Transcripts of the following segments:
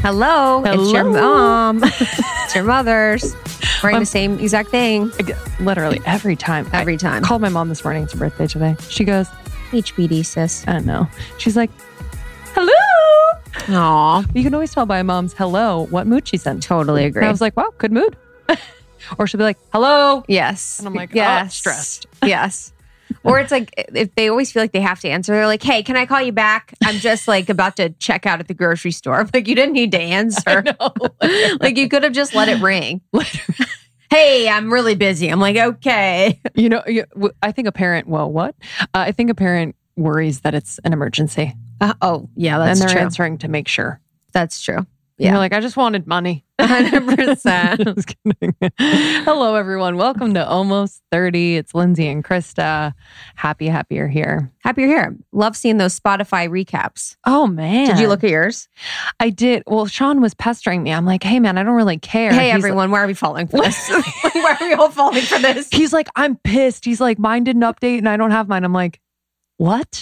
Hello. It's your mom. It's your mother's. Wearing the same exact thing. Literally every time. Every time. I called my mom this morning. It's her birthday today. She goes, HBD, sis. I know. She's like, hello. Aw. You can always tell by a mom's hello what mood she's in. Totally agree. And I was like, wow, good mood. Or she'll be like, hello. Yes. And I'm like, yes. oh, stressed. Yes. Or it's like, if they always feel like they have to answer, they're like, hey, can I call you back? I'm just like about to check out at the grocery store. I'm like, you didn't need to answer. Like you could have just let it ring. Hey, I'm really busy. I'm like, okay. You know, I think a parent, I think a parent worries that it's an emergency. Oh, yeah, that's true. And they're answering to make sure. That's true. Yeah. You're like, I just wanted money. 100%. Just kidding. Hello, everyone. Welcome to Almost 30. It's Lindsay and Krista. Happy you're here. Happy you're here. Love seeing those Spotify recaps. Oh, man. Did you look at yours? I did. Well, Sean was pestering me. I'm like, hey, man, I don't really care. Hey, everyone, why are we falling for this? Why are we all falling for this? He's like, I'm pissed. He's like, mine didn't update and I don't have mine. I'm like, what?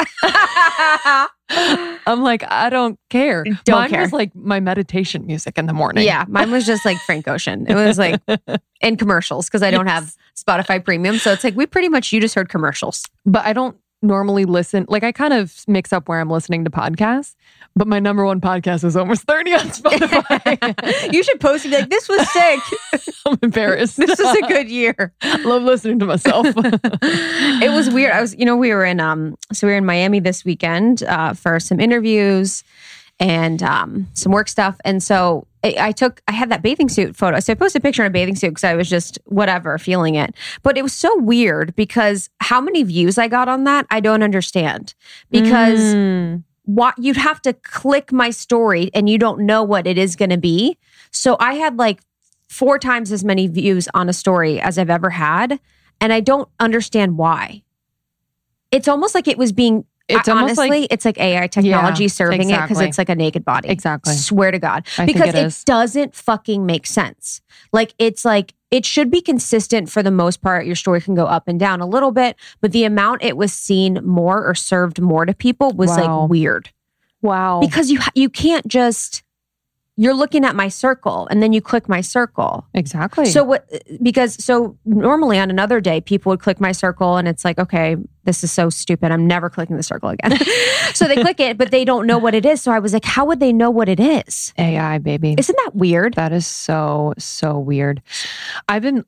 I'm like, I don't care. Mine was like my meditation music in the morning. Yeah, mine was just like Frank Ocean. It was like in commercials because I don't have Spotify Premium. So it's like you just heard commercials. But I don't normally listen. Like I kind of mix up where I'm listening to podcasts. But my number one podcast is Almost 30 on Spotify. You should post and be like, this was sick. I'm embarrassed. This was a good year. I love listening to myself. It was weird. We were in Miami this weekend for some interviews and some work stuff. And so I had that bathing suit photo. So I posted a picture in a bathing suit because I was just whatever, feeling it. But it was so weird because how many views I got on that, I don't understand. Because you'd have to click my story and you don't know what it is going to be. So I had like 4 times as many views on a story as I've ever had. And I don't understand why. It's almost like it was being... It's like AI technology serving it because it's like a naked body. Exactly. Swear to God. I because think it doesn't fucking make sense. Like it's like, it should be consistent for the most part. Your story can go up and down a little bit, but the amount it was seen more or served more to people was like weird. Wow. Because you can't just... You're looking at my circle and then you click my circle. Exactly. So normally on another day, people would click my circle and it's like, okay, this is so stupid. I'm never clicking the circle again. So they click it, but they don't know what it is. So I was like, how would they know what it is? AI, baby. Isn't that weird? That is so weird. I'm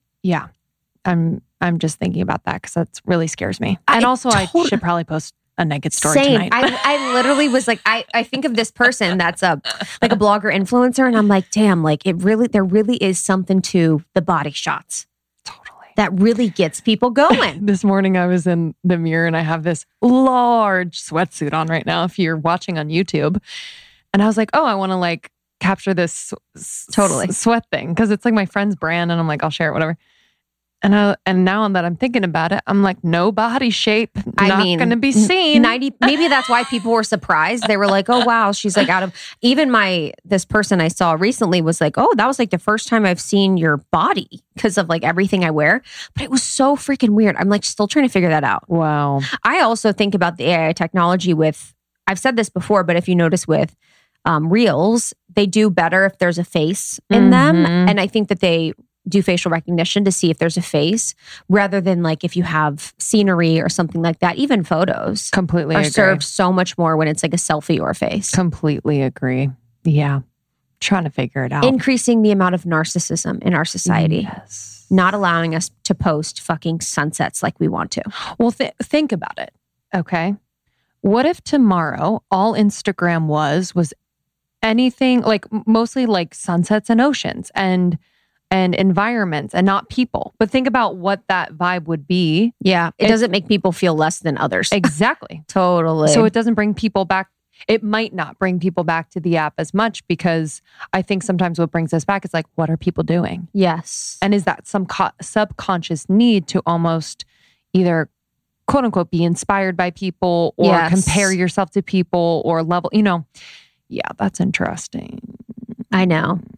just thinking about that because that really scares me. And I should probably post a naked story tonight. I literally was like, I think of this person that's a blogger influencer, and I'm like, damn, like there really is something to the body shots. Totally. That really gets people going. This morning I was in the mirror and I have this large sweatsuit on right now, if you're watching on YouTube. And I was like, oh, I want to like capture this sweat thing because it's like my friend's brand and I'm like, I'll share it, whatever. And now that I'm thinking about it, I'm like, no body shape, not going to be seen. Maybe that's why people were surprised. They were like, oh, wow, she's like out of, even this person I saw recently was like, oh, that was like the first time I've seen your body because of like everything I wear. But it was so freaking weird. I'm like still trying to figure that out. Wow. I also think about the AI technology I've said this before, but if you notice with Reels, they do better if there's a face in them. And I think that they do facial recognition to see if there's a face rather than like if you have scenery or something like that. Even photos completely are served so much more when it's like a selfie or a face. Completely agree. Yeah. Trying to figure it out. Increasing the amount of narcissism in our society. Yes. Not allowing us to post fucking sunsets like we want to. Well, think about it. Okay. What if tomorrow all Instagram was anything like mostly like sunsets and oceans and environments and not people. But think about what that vibe would be. Yeah. It doesn't make people feel less than others. Exactly. Totally. So it doesn't bring people back. It might not bring people back to the app as much because I think sometimes what brings us back is like, what are people doing? Yes. And is that some subconscious need to almost either quote unquote be inspired by people or compare yourself to people or level, Yeah, that's interesting. I know.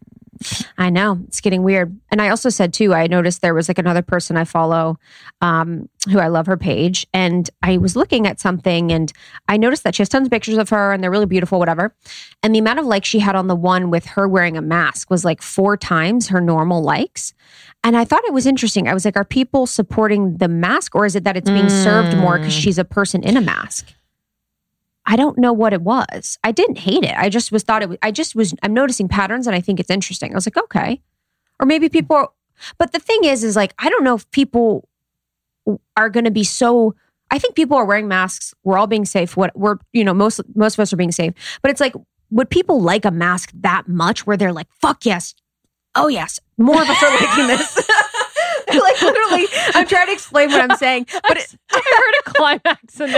I know. It's getting weird. And I also said too, I noticed there was like another person I follow who I love her page. And I was looking at something and I noticed that she has tons of pictures of her and they're really beautiful, whatever. And the amount of likes she had on the one with her wearing a mask was like 4 times her normal likes. And I thought it was interesting. I was like, are people supporting the mask or is it that it's being served more because she's a person in a mask? I don't know what it was. I didn't hate it. I just I'm noticing patterns and I think it's interesting. I was like, okay. Or maybe people, but the thing is like, I don't know if people are going to be so, I think people are wearing masks. We're all being safe. Most of us are being safe, but it's like, would people like a mask that much where they're like, fuck yes. Oh yes. More of us are liking this. Like literally, I'm trying to explain what I'm saying, but I heard a climax in there.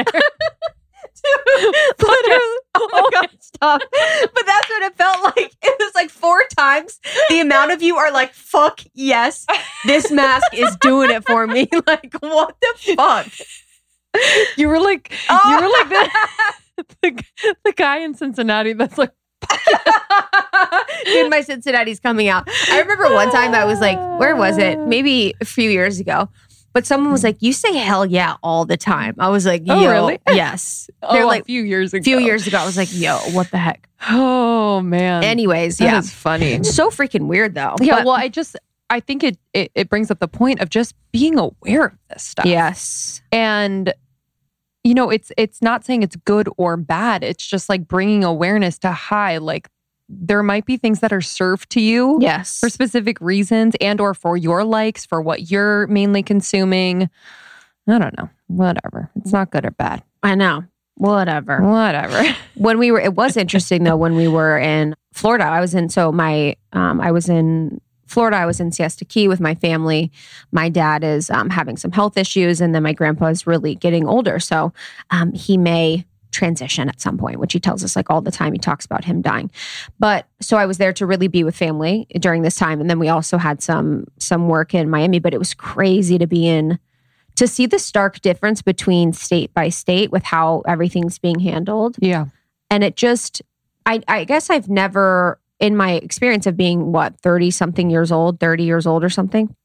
Literally, oh my God, stop. But that's what it felt like. It was like 4 times the amount of you are like, fuck yes, this mask is doing it for me. Like, what the fuck? You were like the guy in Cincinnati that's like, dude, my Cincinnati's coming out. I remember one time I was like, where was it? Maybe a few years ago. But someone was like, you say hell yeah all the time. I was like, yo, really? Yes. They're like a few years ago. I was like, yo, what the heck? Oh, man. Anyways, that is funny. So freaking weird though. Yeah, well, I think it brings up the point of just being aware of this stuff. Yes. And, it's not saying it's good or bad. It's just like bringing awareness to like, there might be things that are served to you for specific reasons and or for your likes, for what you're mainly consuming. I don't know. Whatever. It's not good or bad. I know. Whatever. It was interesting though, when we were in Florida, I was in Florida. I was in Siesta Key with my family. My dad is having some health issues and then my grandpa is really getting older. So he may transition at some point, which he tells us like all the time. He talks about him dying. But so I was there to really be with family during this time. And then we also had some work in Miami, but it was crazy to see the stark difference between state by state with how everything's being handled. Yeah. And it just, I guess I've never, in my experience of being 30 years old or something,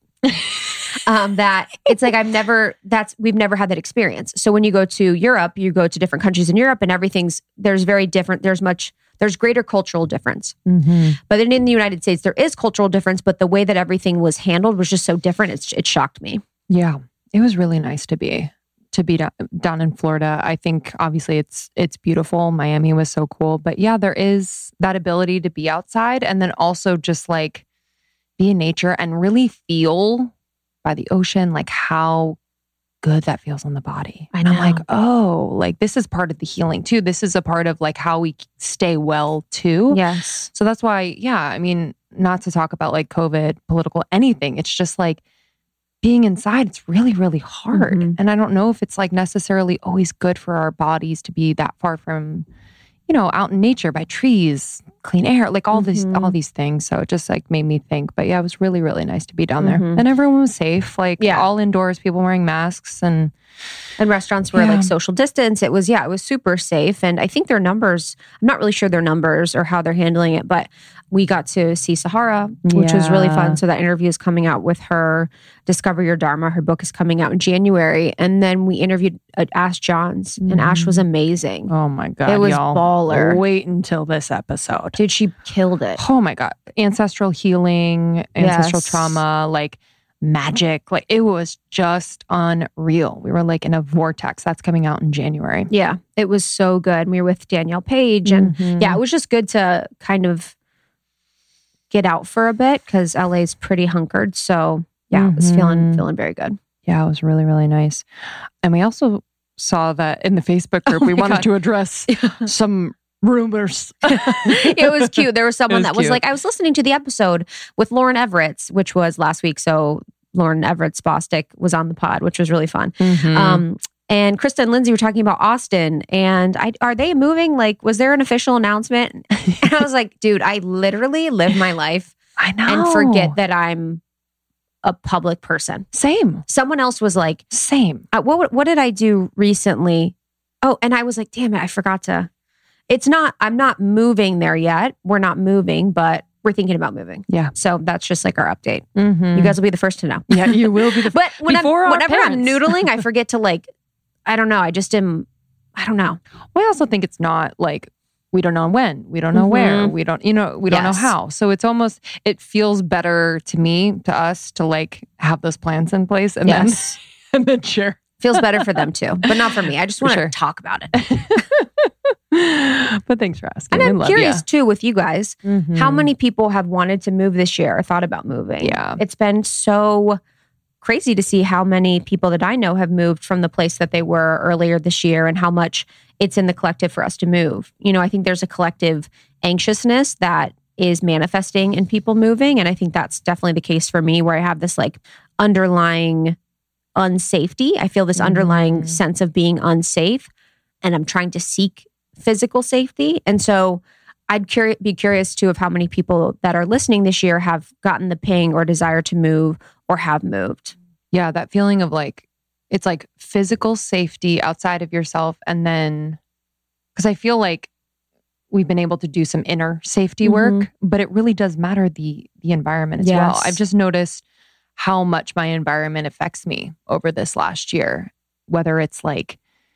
that it's like we've never had that experience. So when you go to Europe, you go to different countries in Europe and there's very different. There's greater cultural difference. Mm-hmm. But then in the United States, there is cultural difference, but the way that everything was handled was just so different. It shocked me. Yeah. It was really nice to be down in Florida. I think obviously it's beautiful. Miami was so cool, but yeah, there is that ability to be outside and then also just like be in nature and really feel by the ocean, like how good that feels on the body. I know. And I'm like, oh, like this is part of the healing too. This is a part of like how we stay well too. Yes. So that's why, yeah, I mean, not to talk about like COVID, political, anything. It's just like being inside, it's really, really hard. Mm-hmm. And I don't know if it's like necessarily always good for our bodies to be that far from, out in nature by trees, clean air, like all these things. So it just like made me think. But yeah, it was really, really nice to be down there. And everyone was safe, like all indoors, people wearing masks and restaurants were like social distance. It was super safe. And I think their numbers, I'm not really sure their numbers or how they're handling it, but we got to see Sahara, which was really fun. So that interview is coming out with her. Discover Your Dharma. Her book is coming out in January. And then we interviewed Ash Johns and Ash was amazing. Oh my God. It was baller. Wait until this episode. Dude, she killed it. Oh my God. Ancestral healing, ancestral trauma, like magic. Like it was just unreal. We were like in a vortex. That's coming out in January. Yeah. It was so good. We were with Danielle Page and it was just good to kind of get out for a bit because LA's pretty hunkered. So yeah, it was feeling very good. Yeah, it was really, really nice. And we also saw that in the Facebook group, we wanted to address some rumors. It was cute. There was someone that was like, I was listening to the episode with Lauren Everett, which was last week. So Lauren Everett Bostic was on the pod, which was really fun. And Krista and Lindsay were talking about Austin and are they moving? Like, was there an official announcement? And I was like, dude, I literally live my life and forget that I'm a public person. Same. Someone else was like, same. What did I do recently? Oh, and I was like, damn it, I forgot to. I'm not moving there yet. We're not moving, but we're thinking about moving. Yeah. So that's just like our update. Mm-hmm. You guys will be the first to know. Yeah, you will be the But whenever I'm parents. noodling, I forget to like, I don't know. I don't know. Well, I also think it's not like, we don't know when, we don't know where, we don't know how. So it's almost, it feels better to us to like have those plans in place and then share. Feels better for them too, but not for me. I just want to talk about it. But thanks for asking. And I'm curious too with you guys, how many people have wanted to move this year or thought about moving? Yeah. It's been so crazy to see how many people that I know have moved from the place that they were earlier this year and how much it's in the collective for us to move. You know, I think there's a collective anxiousness that is manifesting in people moving. And I think that's definitely the case for me, where I have this like underlying unsafety. I feel this underlying sense of being unsafe, and I'm trying to seek physical safety. And so I'd be curious too of how many people that are listening this year have gotten the ping or desire to move or have moved. Yeah, that feeling of like, it's like physical safety outside of yourself. And then, because I feel like we've been able to do some inner safety work, but it really does matter the environment as well. I've just noticed how much my environment affects me over this last year, whether it's like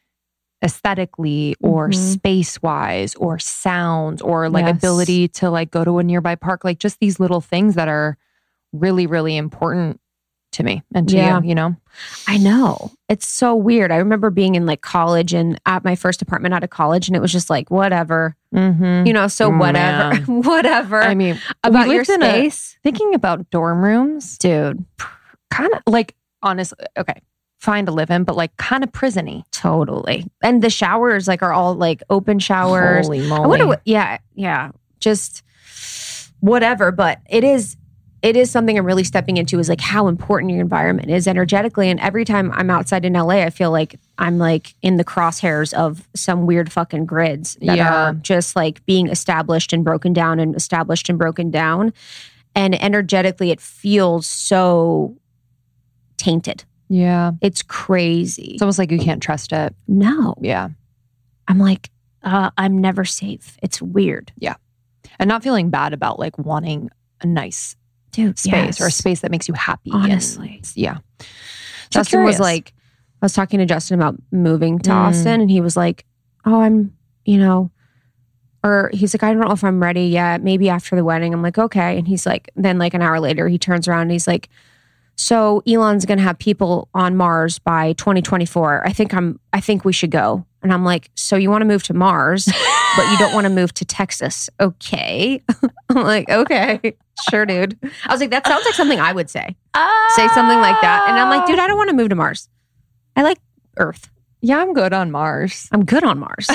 aesthetically or space-wise or sounds or like ability to like go to a nearby park, like just these little things that are really, really important to me and to you, you know? I know. It's so weird. I remember being in like college and at my first apartment out of college, and it was just like, whatever, you know, so whatever, whatever. I mean, about your space. Thinking about dorm rooms, dude, kind of like, honestly, okay, fine to live in, but like kind of prison-y. Totally. And the showers like are all like open showers. Holy moly. I wonder yeah. Just whatever. But it is something I'm really stepping into, is like how important your environment is energetically. And every time I'm outside in LA, I feel like I'm like in the crosshairs of some weird fucking grids that are just like being established and broken down and established and broken down. And energetically, it feels so tainted. Yeah. It's crazy. It's almost like you can't trust it. No. Yeah. I'm like, I'm never safe. It's weird. Yeah. And not feeling bad about like wanting a nice space or a space that makes you happy. Honestly. Yeah. Justin was like, I was talking to Justin about moving to Austin, and he was like, oh, or he's like, I don't know if I'm ready yet. Maybe after the wedding. I'm like, okay. And he's like, then like an hour later, he turns around and he's like, so Elon's going to have people on Mars by 2024. I think we should go. And I'm like, so you want to move to Mars, but you don't want to move to Texas. Okay. I'm like, okay, sure, dude. I was like, that sounds like something I would say. Say something like that. And I'm like, dude, I don't want to move to Mars. I like Earth. Yeah, I'm good on Mars. I'm good on Mars.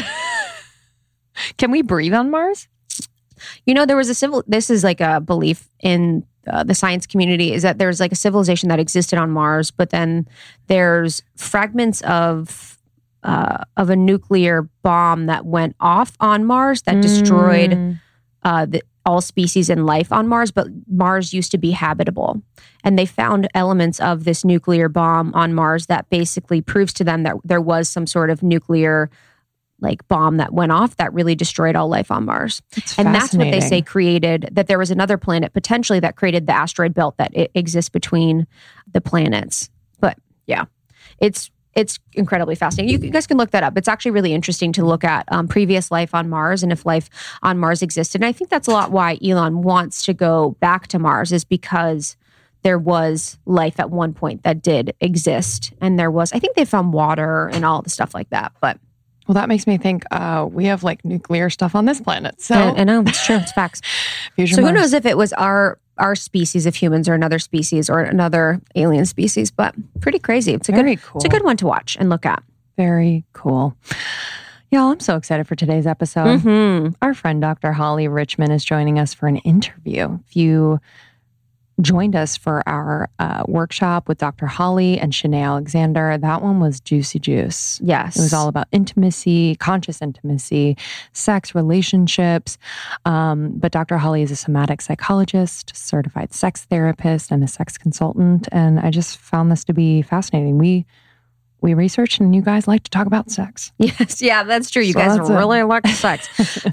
Can we breathe on Mars? You know, there was this is like a belief in the science community, is that there's like a civilization that existed on Mars, but then there's fragments of a nuclear bomb that went off on Mars that destroyed all species and life on Mars, but Mars used to be habitable. And they found elements of this nuclear bomb on Mars that basically proves to them that there was some sort of nuclear like bomb that went off that really destroyed all life on Mars. And that's what they say created, that there was another planet potentially that created the asteroid belt that exists between the planets. But yeah, it's incredibly fascinating. You guys can look that up. It's actually really interesting to look at previous life on Mars and if life on Mars existed. And I think that's a lot why Elon wants to go back to Mars, is because there was life at one point that did exist. And I think they found water and all the stuff like that. But well, that makes me think we have like nuclear stuff on this planet. So I know, it's true. It's facts. So who knows if it was our species of humans or another species or another alien species, but pretty crazy. It's a good one to watch and look at. Very cool. Y'all, I'm so excited for today's episode. Our friend Dr. Holly Richmond is joining us for an interview. If you joined us for our workshop with Dr. Holly and Shanae Alexander, that one was juicy juice. Yes. It was all about intimacy, conscious intimacy, sex, relationships. But Dr. Holly is a somatic psychologist, certified sex therapist, and a sex consultant. And I just found this to be fascinating. We we researched and you guys like to talk about sex. Yes. Yeah, that's true. You guys really like sex.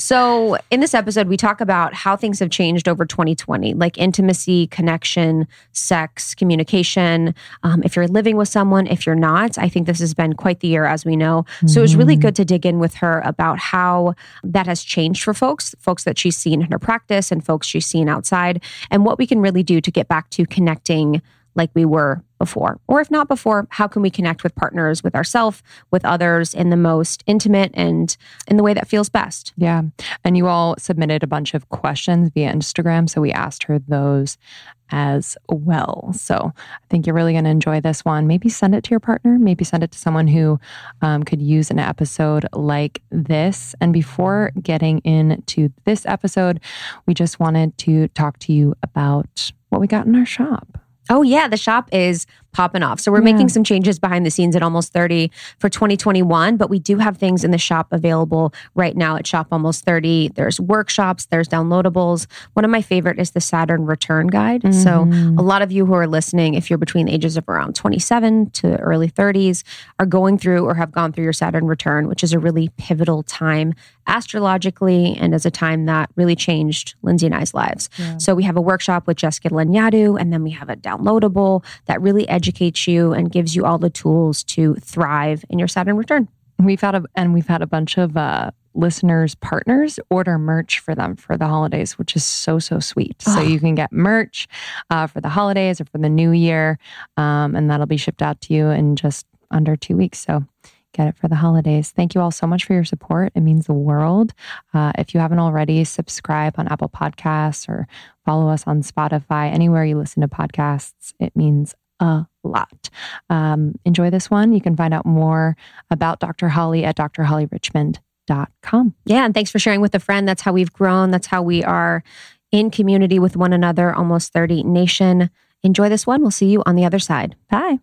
So in this episode, we talk about how things have changed over 2020, like intimacy, connection, sex, communication. If you're living with someone, if you're not, I think this has been quite the year, as we know. So it was really good to dig in with her about how that has changed for folks that she's seen in her practice and folks she's seen outside, and what we can really do to get back to connecting like we were before. Or if not before, how can we connect with partners, with ourselves, with others in the most intimate and in the way that feels best? Yeah. And you all submitted a bunch of questions via Instagram. So we asked her those as well. So I think you're really going to enjoy this one. Maybe send it to your partner. Maybe send it to someone who could use an episode like this. And before getting into this episode, we just wanted to talk to you about what we got in our shop. Oh yeah, the shop is popping off. So we're making some changes behind the scenes at Almost 30 for 2021, but we do have things in the shop available right now at Shop Almost 30. There's workshops, there's downloadables. One of my favorite is the Saturn Return Guide. So a lot of you who are listening, if you're between the ages of around 27 to early 30s, are going through or have gone through your Saturn return, which is a really pivotal time astrologically and as a time that really changed Lindsay and I's lives. Yeah. So we have a workshop with Jessica Lanyadoo, and then we have a downloadable that really educates you and gives you all the tools to thrive in your Saturn return. We've had a bunch of listeners, partners order merch for them for the holidays, which is so sweet. So you can get merch for the holidays or for the new year, and that'll be shipped out to you in just under 2 weeks. So get it for the holidays. Thank you all so much for your support. It means the world. If you haven't already, subscribe on Apple Podcasts or follow us on Spotify, anywhere you listen to podcasts. It means a lot. Enjoy this one. You can find out more about Dr. Holly at drhollyrichmond.com. Yeah, and thanks for sharing with a friend. That's how we've grown. That's how we are in community with one another, Almost 30 Nation. Enjoy this one. We'll see you on the other side. Bye.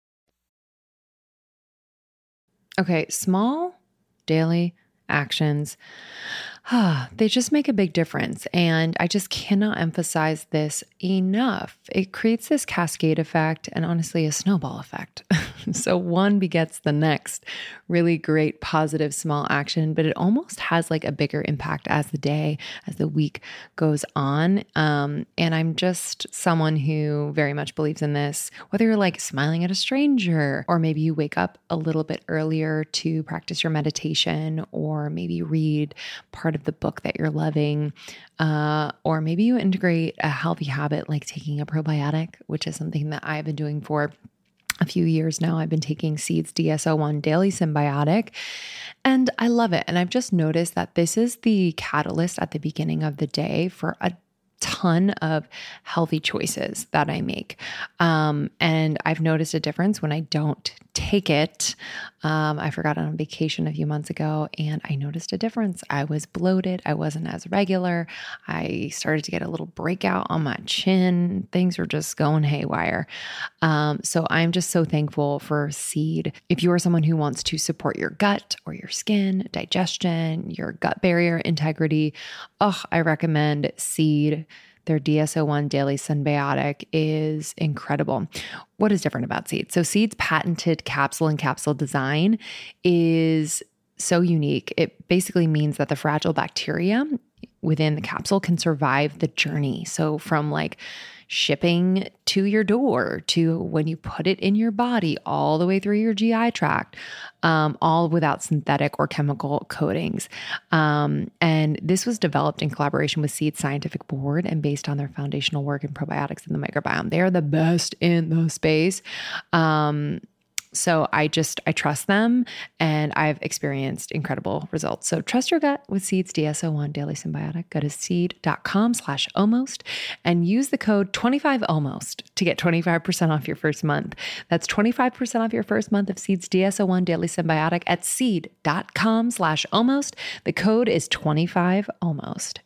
Okay, small daily actions, they just make a big difference. And I just cannot emphasize this enough. It creates this cascade effect and honestly a snowball effect. So one begets the next. Really great, positive, small action, but it almost has like a bigger impact as the week goes on. And I'm just someone who very much believes in this, whether you're like smiling at a stranger, or maybe you wake up a little bit earlier to practice your meditation, or maybe read part of the book that you're loving, or maybe you integrate a healthy habit like taking a probiotic, which is something that I've been doing for a few years now. I've been taking Seed's DS-01 Daily Symbiotic, and I love it. And I've just noticed that this is the catalyst at the beginning of the day for a ton of healthy choices that I make. And I've noticed a difference when I don't take it. I forgot on vacation a few months ago and I noticed a difference. I was bloated. I wasn't as regular. I started to get a little breakout on my chin. Things were just going haywire. So I'm just so thankful for Seed. If you are someone who wants to support your gut or your skin, digestion, your gut barrier integrity, I recommend Seed. Their DS-01 Daily Symbiotic is incredible. What is different about Seed? So Seed's patented capsule and capsule design is so unique. It basically means that the fragile bacteria within the capsule can survive the journey. So from like shipping to your door to when you put it in your body, all the way through your GI tract, all without synthetic or chemical coatings. And this was developed in collaboration with Seed's scientific board and based on their foundational work in probiotics and the microbiome. They are the best in the space. So I trust them and I've experienced incredible results. So trust your gut with Seed's DS-01 Daily Symbiotic. Go to seed.com/almost and use the code 25almost to get 25% off your first month. That's 25% off your first month of Seed's DS-01 Daily Symbiotic at seed.com/almost. The code is 25almost.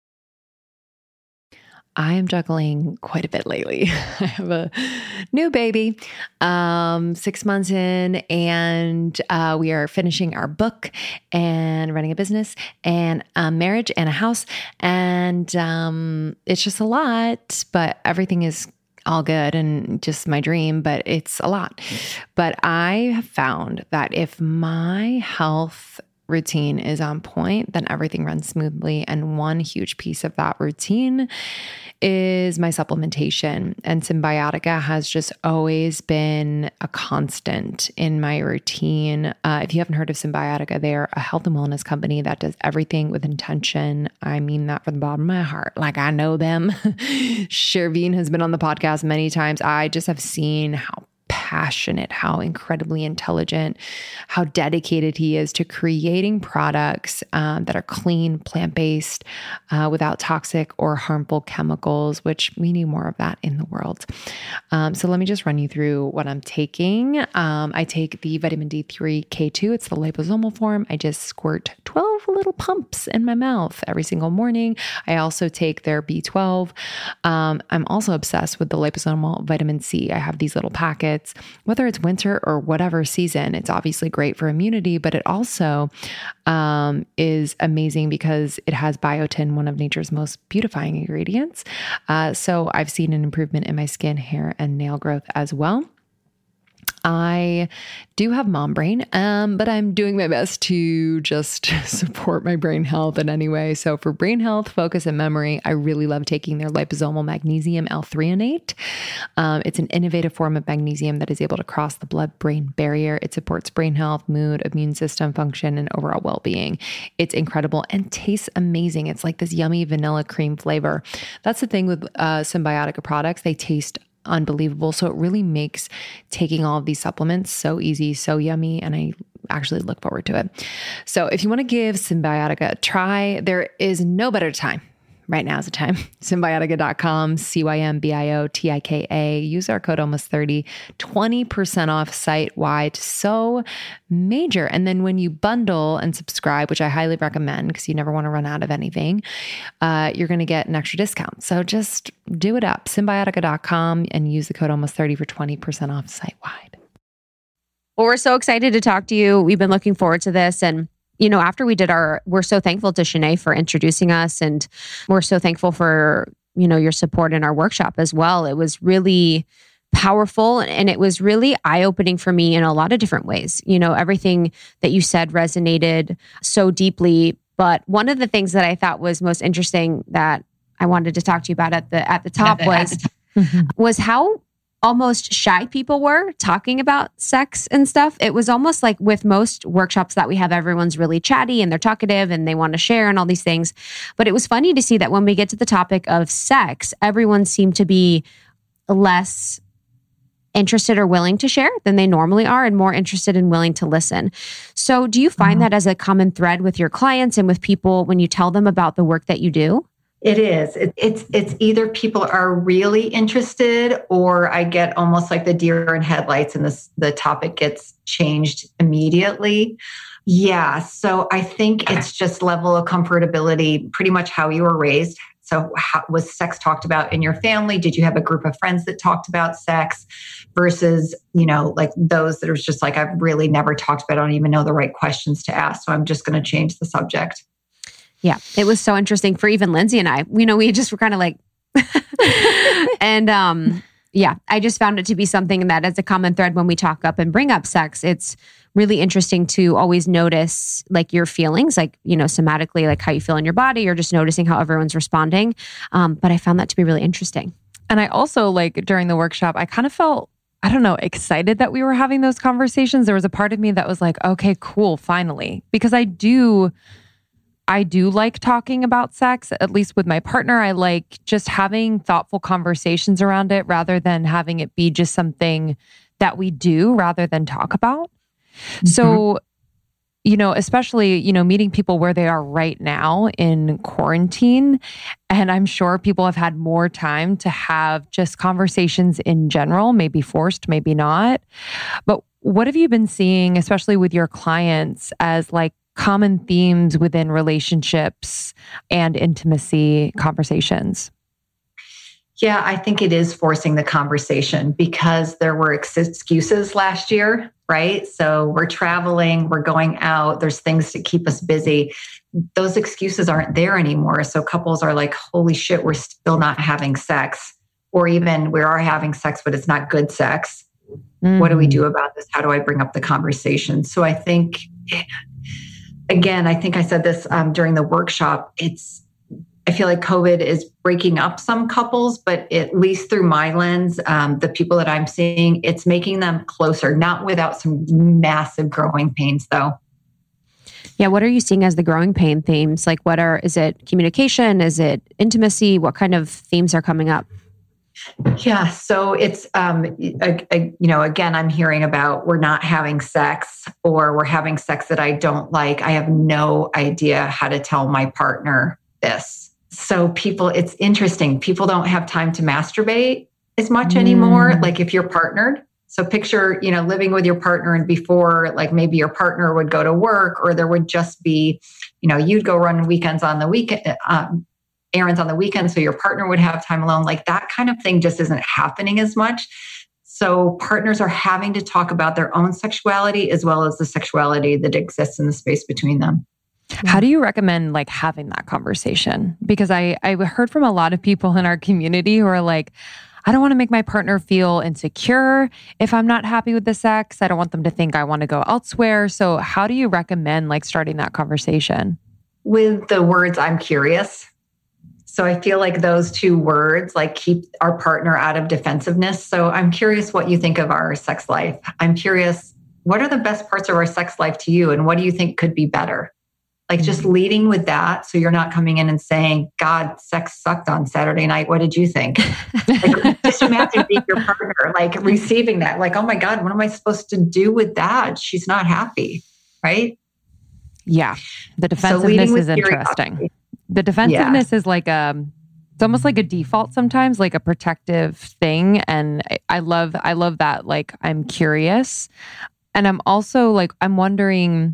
I am juggling quite a bit lately. I have a new baby, 6 months in, and we are finishing our book and running a business and a marriage and a house. And it's just a lot, but everything is all good and just my dream, but it's a lot. But I have found that if my health routine is on point, then everything runs smoothly. And one huge piece of that routine is my supplementation. And Cymbiotika has just always been a constant in my routine. If you haven't heard of Cymbiotika, they are a health and wellness company that does everything with intention. I mean that from the bottom of my heart. Like, I know them. Shervin has been on the podcast many times. I just have seen how passionate, how incredibly intelligent, how dedicated he is to creating products that are clean, plant-based, without toxic or harmful chemicals, which we need more of that in the world. So let me just run you through what I'm taking. I take the vitamin D3 K2. It's the liposomal form. I just squirt 12 little pumps in my mouth every single morning. I also take their B12. I'm also obsessed with the liposomal vitamin C. I have these little packets. Whether it's winter or whatever season, it's obviously great for immunity, but it also is amazing because it has biotin, one of nature's most beautifying ingredients. So I've seen an improvement in my skin, hair, and nail growth as well. I do have mom brain, but I'm doing my best to just support my brain health in any way. So for brain health, focus, and memory, I really love taking their liposomal magnesium L-threonate. It's an innovative form of magnesium that is able to cross the blood-brain barrier. It supports brain health, mood, immune system function, and overall well-being. It's incredible and tastes amazing. It's like this yummy vanilla cream flavor. That's the thing with Cymbiotika products. They taste unbelievable. So it really makes taking all of these supplements so easy, so yummy, and I actually look forward to it. So if you want to give Cymbiotika a try, there is no better time. Right now is the time. Cymbiotika.com, Cymbiotika. Use our code almost30, 20% off site-wide. So major. And then when you bundle and subscribe, which I highly recommend because you never want to run out of anything, you're going to get an extra discount. So just do it up. Cymbiotika.com and use the code almost30 for 20% off site-wide. Well, we're so excited to talk to you. We've been looking forward to this. And after we did we're so thankful to Shanae for introducing us. And we're so thankful for, your support in our workshop as well. It was really powerful and it was really eye-opening for me in a lot of different ways. Everything that you said resonated so deeply. But one of the things that I thought was most interesting that I wanted to talk to you about at the top was how almost shy people were talking about sex and stuff. It was almost like with most workshops that we have, everyone's really chatty and they're talkative and they want to share and all these things. But it was funny to see that when we get to the topic of sex, everyone seemed to be less interested or willing to share than they normally are and more interested and willing to listen. So do you find that as a common thread with your clients and with people when you tell them about the work that you do? It is. It's either people are really interested or I get almost like the deer in headlights and the topic gets changed immediately. Yeah. So I think it's just level of comfortability, pretty much how you were raised. So how, was sex talked about in your family? Did you have a group of friends that talked about sex versus, like those that are just like, I've really never talked about it. I don't even know the right questions to ask. So I'm just going to change the subject. Yeah, it was so interesting for even Lindsay and I. We just were kind of like, and I just found it to be something that as a common thread when we talk up and bring up sex, it's really interesting to always notice like your feelings, like, somatically, like how you feel in your body or just noticing how everyone's responding. But I found that to be really interesting. And I also during the workshop, I kind of felt, excited that we were having those conversations. There was a part of me that was like, okay, cool, finally. Because I do like talking about sex, at least with my partner. I like just having thoughtful conversations around it rather than having it be just something that we do rather than talk about. Mm-hmm. So, especially, meeting people where they are right now in quarantine. And I'm sure people have had more time to have just conversations in general, maybe forced, maybe not. But what have you been seeing, especially with your clients, as common themes within relationships and intimacy conversations? Yeah, I think it is forcing the conversation because there were excuses last year, right? So we're traveling, we're going out, there's things to keep us busy. Those excuses aren't there anymore. So couples are like, holy shit, we're still not having sex. or even we are having sex, but it's not good sex. Mm-hmm. What do we do about this? How do I bring up the conversation? So I think, again, I think I said this during the workshop, I feel like COVID is breaking up some couples, but at least through my lens, the people that I'm seeing, it's making them closer, not without some massive growing pains though. Yeah. What are you seeing as the growing pain themes? Like is it communication? Is it intimacy? What kind of themes are coming up? Yeah. So it's, again, I'm hearing about we're not having sex or we're having sex that I don't like. I have no idea how to tell my partner this. So it's interesting. People don't have time to masturbate as much anymore. Like if you're partnered. So picture, living with your partner, and before, like maybe your partner would go to work, or there would just be, you'd go run weekends on the weekend, errands on the weekend. So your partner would have time alone. Like that kind of thing just isn't happening as much. So partners are having to talk about their own sexuality as well as the sexuality that exists in the space between them. How do you recommend like having that conversation? Because I heard from a lot of people in our community who are like, I don't want to make my partner feel insecure if I'm not happy with the sex. I don't want them to think I want to go elsewhere. So how do you recommend like starting that conversation? With the words, I'm curious. So I feel like those two words like keep our partner out of defensiveness. So I'm curious what you think of our sex life. I'm curious, what are the best parts of our sex life to you? And what do you think could be better? Like just leading with that. So you're not coming in and saying, God, sex sucked on Saturday night. What did you think? Like, just imagine being your partner, like receiving that, like, oh my God, what am I supposed to do with that? She's not happy. Right. Yeah. The defensiveness is interesting. The defensiveness is like it's almost like a default sometimes, like a protective thing. And I love that. Like, I'm curious. And I'm also like, I'm wondering,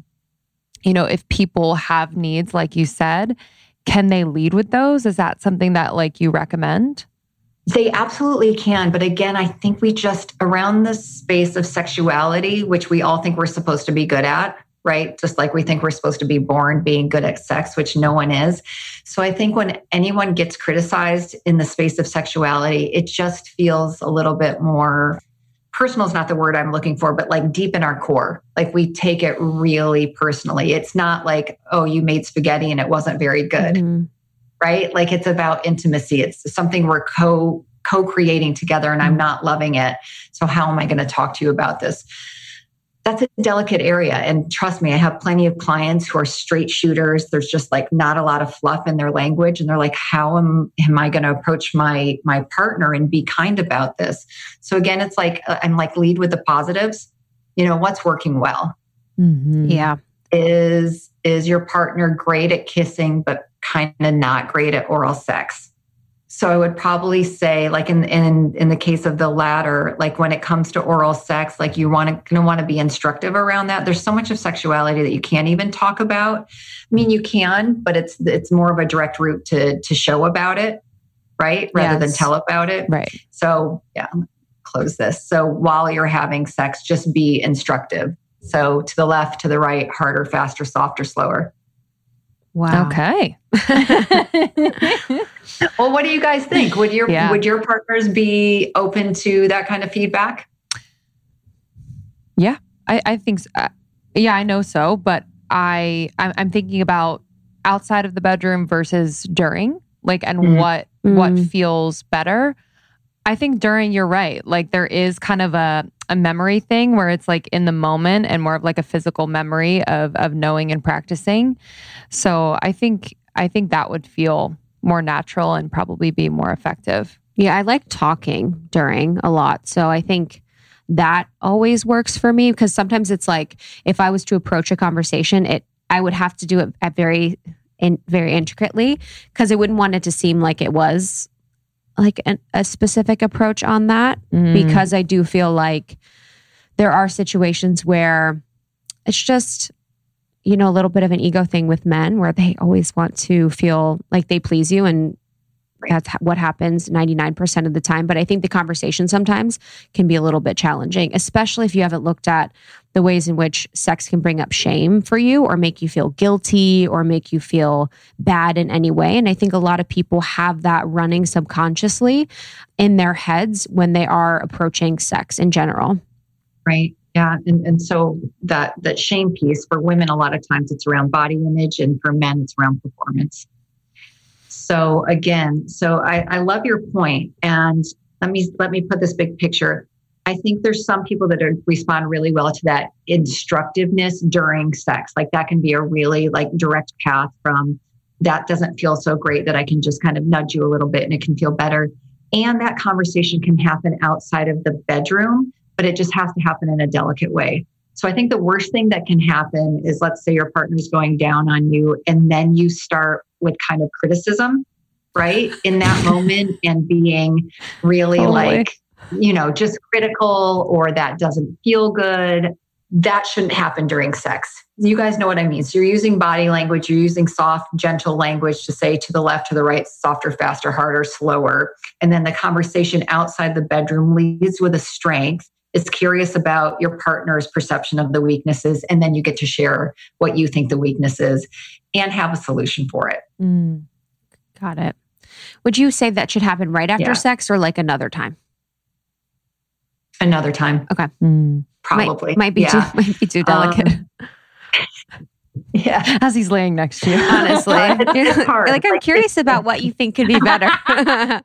if people have needs, like you said, can they lead with those? Is that something that like you recommend? They absolutely can. But again, I think we just around the space of sexuality, which we all think we're supposed to be good at, right? Just like we think we're supposed to be born being good at sex, which no one is. So I think when anyone gets criticized in the space of sexuality, it just feels a little bit more personal is not the word I'm looking for, but like deep in our core. Like we take it really personally. It's not like, oh, you made spaghetti and it wasn't very good, right? Like it's about intimacy. It's something we're co-creating together and I'm not loving it. So how am I going to talk to you about this? That's a delicate area. And trust me, I have plenty of clients who are straight shooters. There's just like not a lot of fluff in their language. And they're like, how am I going to approach my partner and be kind about this? So again, it's like, I'm like, lead with the positives. What's working well? Mm-hmm. Yeah. Is your partner great at kissing, but kind of not great at oral sex? So I would probably say, like in the case of the latter, like when it comes to oral sex, like you're going to want to be instructive around that. There's so much of sexuality that you can't even talk about. I mean, you can, but it's more of a direct route to show about it, right? Rather than tell about it. Right. So yeah, close this. So while you're having sex, just be instructive. So to the left, to the right, harder, faster, softer, slower. Wow. Okay. Well, what do you guys think? Would your partners be open to that kind of feedback? Yeah, I think so. I know so, but I'm thinking about outside of the bedroom versus during, like, and what feels better. I think during, you're right. Like there is kind of a memory thing where it's like in the moment and more of like a physical memory of knowing and practicing. So I think that would feel more natural and probably be more effective. Yeah, I like talking during a lot. So I think that always works for me because sometimes it's like if I was to approach a conversation, I would have to do it at very intricately because I wouldn't want it to seem like it was like a specific approach on that because I do feel like there are situations where it's just, a little bit of an ego thing with men where they always want to feel like they please you. And that's what happens 99% of the time. But I think the conversation sometimes can be a little bit challenging, especially if you haven't looked at the ways in which sex can bring up shame for you or make you feel guilty or make you feel bad in any way. And I think a lot of people have that running subconsciously in their heads when they are approaching sex in general. Right. Yeah. And so that shame piece for women, a lot of times it's around body image, and for men, it's around performance. So again, I love your point. And let me put this big picture. I think there's some people that respond really well to that instructiveness during sex. Like that can be a really like direct path from that doesn't feel so great that I can just kind of nudge you a little bit and it can feel better. And that conversation can happen outside of the bedroom, but it just has to happen in a delicate way. So I think the worst thing that can happen is, let's say your partner's going down on you and then you start with kind of criticism, right? In that moment, and being really like, just critical, or that doesn't feel good. That shouldn't happen during sex. You guys know what I mean. So you're using body language, you're using soft, gentle language to say to the left, to the right, softer, faster, harder, slower. And then the conversation outside the bedroom leads with a strength. Is curious about your partner's perception of the weaknesses, and then you get to share what you think the weakness is and have a solution for it. Got it. Would you say that should happen right after sex or like another time? Another time. Okay. Probably. Might be too delicate. Yeah. As he's laying next to you. Honestly. It's hard. Like, I'm curious about what you think could be better. For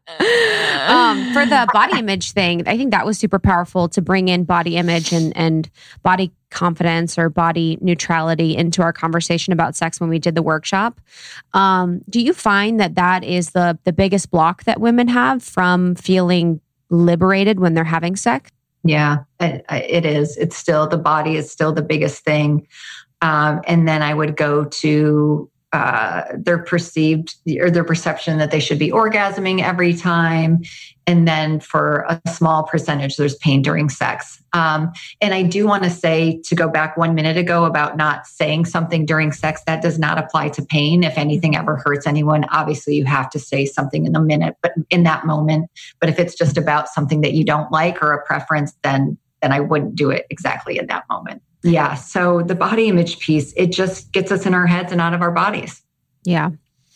the body image thing, I think that was super powerful to bring in body image and body confidence or body neutrality into our conversation about sex when we did the workshop. Do you find that is the biggest block that women have from feeling liberated when they're having sex? Yeah, it is. It's still, the body is still the biggest thing. And then I would go to their perceived or their perception that they should be orgasming every time. And then for a small percentage, there's pain during sex. And I do want to say, to go back 1 minute ago about not saying something during sex, that does not apply to pain. If anything ever hurts anyone, obviously you have to say something in the minute, but in that moment. But if it's just about something that you don't like or a preference, then I wouldn't do it exactly in that moment. Yeah. So the body image piece, it just gets us in our heads and out of our bodies. Yeah.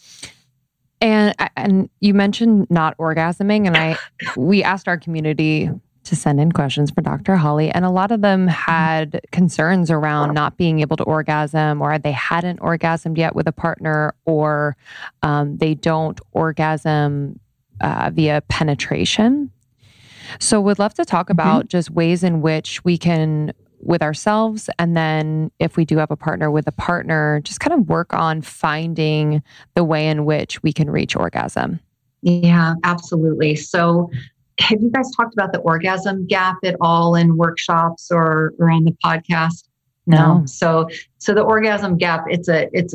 And you mentioned not orgasming, and we asked our community to send in questions for Dr. Holly, and a lot of them had concerns around not being able to orgasm, or they hadn't orgasmed yet with a partner, or they don't orgasm via penetration. So would love to talk about just ways in which we can, with ourselves, and then if we do have a partner, with a partner, just kind of work on finding the way in which we can reach orgasm. Yeah, absolutely. So have you guys talked about the orgasm gap at all in workshops or on the podcast? No. So the orgasm gap, it's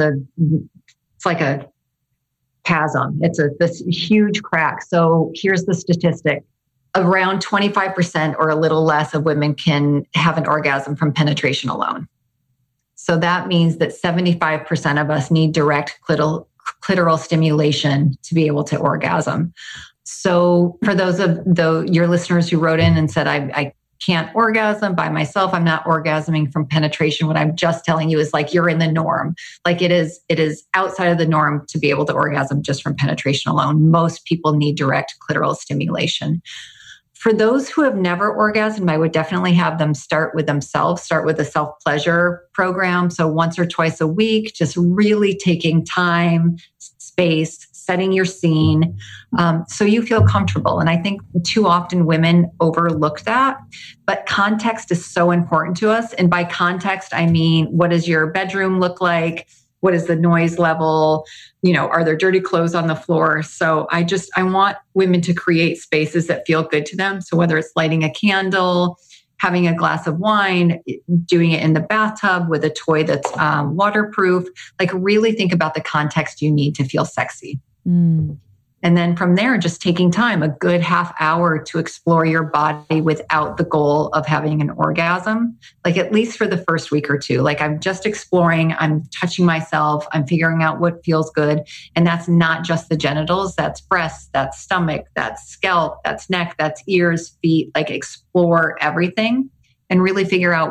like a chasm. It's this huge crack. So here's the statistic. Around 25% or a little less of women can have an orgasm from penetration alone. So that means that 75% of us need direct clitoral stimulation to be able to orgasm. So for those of your listeners who wrote in and said, I can't orgasm by myself, I'm not orgasming from penetration, what I'm just telling you is like, you're in the norm. Like it is outside of the norm to be able to orgasm just from penetration alone. Most people need direct clitoral stimulation. For those who have never orgasmed, I would definitely have them start with themselves, start with a self-pleasure program. So once or twice a week, just really taking time, space, setting your scene, so you feel comfortable. And I think too often women overlook that, but context is so important to us. And by context, I mean, what does your bedroom look like? What is the noise level? Are there dirty clothes on the floor? So I want women to create spaces that feel good to them. So whether it's lighting a candle, having a glass of wine, doing it in the bathtub with a toy that's waterproof, like really think about the context you need to feel sexy. And then from there, just taking time, a good half hour to explore your body without the goal of having an orgasm, like at least for the first week or two. Like I'm just exploring, I'm touching myself, I'm figuring out what feels good. And that's not just the genitals, that's breasts, that's stomach, that's scalp, that's neck, that's ears, feet, like explore everything and really figure out what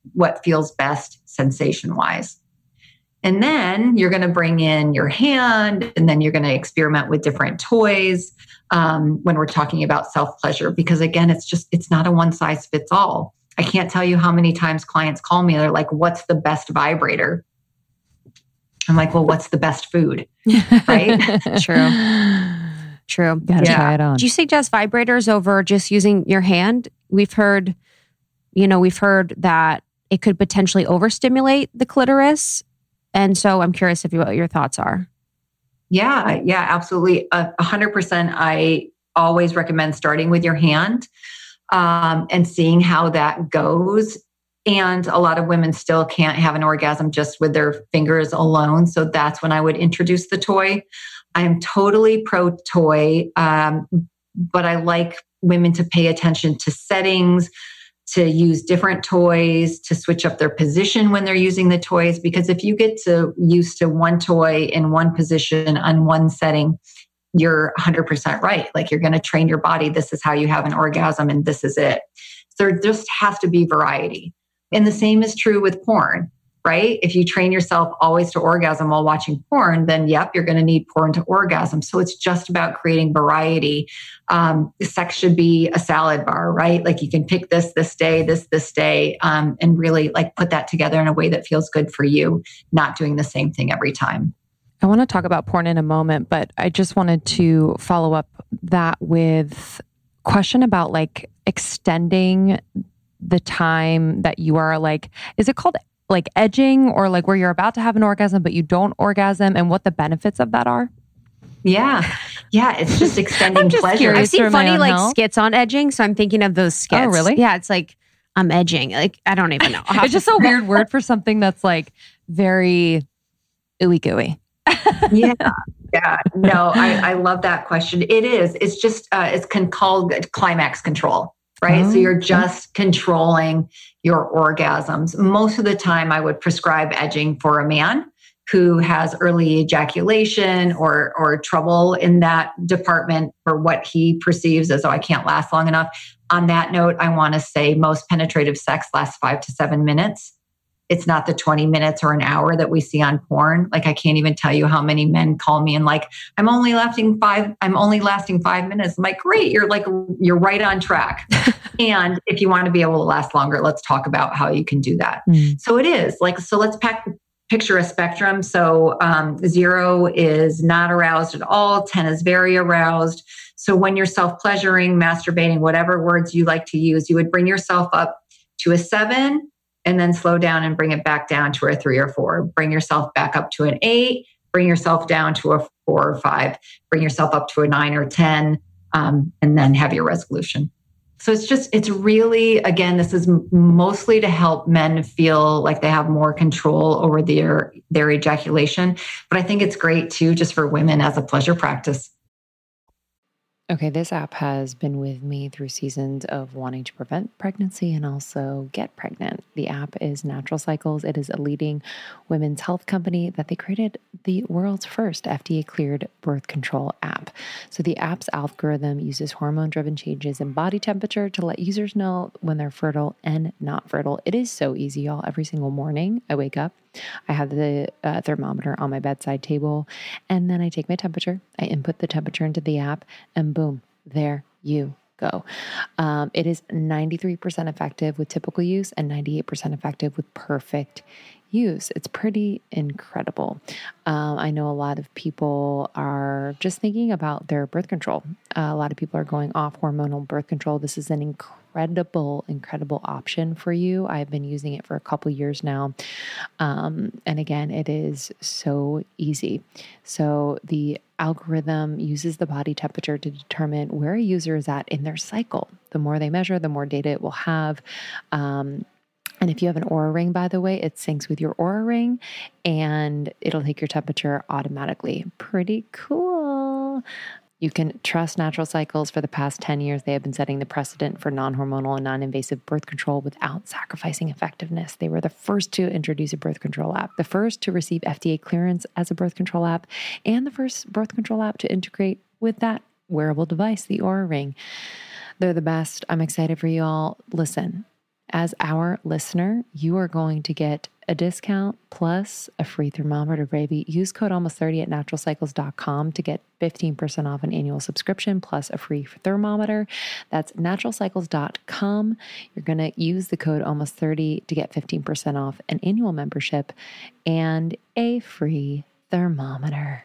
what feels best sensation wise. And then you're going to bring in your hand, and then you're going to experiment with different toys when we're talking about self-pleasure. Because again, it's not a one size fits all. I can't tell you how many times clients call me. They're like, what's the best vibrator? I'm like, well, what's the best food? Right? True. Gotta try it on. Do you suggest vibrators over just using your hand? We've heard that it could potentially overstimulate the clitoris. And so I'm curious what your thoughts are. Yeah, absolutely. 100%. I always recommend starting with your hand and seeing how that goes. And a lot of women still can't have an orgasm just with their fingers alone. So that's when I would introduce the toy. I'm totally pro toy, but I like women to pay attention to settings, to use different toys, to switch up their position when they're using the toys. Because if you get used to one toy in one position on one setting, you're 100% right. Like, you're going to train your body. This is how you have an orgasm, and this is it. So there just has to be variety. And the same is true with porn, right? If you train yourself always to orgasm while watching porn, then you're going to need porn to orgasm. So it's just about creating variety. Sex should be a salad bar, right? Like, you can pick this day, this day, and really like put that together in a way that feels good for you, not doing the same thing every time. I want to talk about porn in a moment, but I just wanted to follow up that with a question about like extending the time that you are like, is it called like edging, or like where you're about to have an orgasm but you don't orgasm, and what the benefits of that are? Yeah, it's just extending pleasure. I've seen funny skits on edging, so I'm thinking of those skits. Oh, really? Yeah, it's like, I'm edging. Like, I don't even know. It's just a weird word for something that's like very ooey gooey. Yeah. No, I love that question. It is. It's just, it's called climax control, right? So you're just controlling your orgasms. Most of the time I would prescribe edging for a man who has early ejaculation or trouble in that department, for what he perceives as, I can't last long enough. On that note, I want to say most penetrative sex lasts 5 to 7 minutes. It's not the 20 minutes or an hour that we see on porn. Like, I can't even tell you how many men call me and like, I'm only lasting 5 minutes. I'm like, great. You're right on track. And if you want to be able to last longer, let's talk about how you can do that. So it is like, so let's picture a spectrum. So 0 is not aroused at all. 10 is very aroused. So when you're self-pleasuring, masturbating, whatever words you like to use, you would bring yourself up to a 7, and then slow down and bring it back down to a 3 or 4. Bring yourself back up to an 8, bring yourself down to a 4 or 5, bring yourself up to a 9 or 10, and then have your resolution. So it's really, again, this is mostly to help men feel like they have more control over their ejaculation. But I think it's great too, just for women as a pleasure practice. Okay, this app has been with me through seasons of wanting to prevent pregnancy and also get pregnant. The app is Natural Cycles. It is a leading women's health company that they created the world's first FDA-cleared birth control app. So the app's algorithm uses hormone-driven changes in body temperature to let users know when they're fertile and not fertile. It is so easy, y'all. Every single morning I wake up, I have the thermometer on my bedside table, and then I take my temperature. I input the temperature into the app, and boom, there you go. It is 93% effective with typical use and 98% effective with perfect use. It's pretty incredible. I know a lot of people are just thinking about their birth control. A lot of people are going off hormonal birth control. This is an incredible option for you. I've been using it for a couple years now. And again, it is so easy. So the algorithm uses the body temperature to determine where a user is at in their cycle. The more they measure, the more data it will have. And if you have an Oura Ring, by the way, it syncs with your Oura Ring and it'll take your temperature automatically. Pretty cool. You can trust Natural Cycles. For the past 10 years, they have been setting the precedent for non-hormonal and non-invasive birth control without sacrificing effectiveness. They were the first to introduce a birth control app, the first to receive FDA clearance as a birth control app, and the first birth control app to integrate with that wearable device, the Oura Ring. They're the best. I'm excited for you all. Listen, as our listener, you are going to get a discount plus a free thermometer, baby. Use code almost30 at naturalcycles.com to get 15% off an annual subscription plus a free thermometer. That's naturalcycles.com. You're going to use the code almost30 to get 15% off an annual membership and a free thermometer.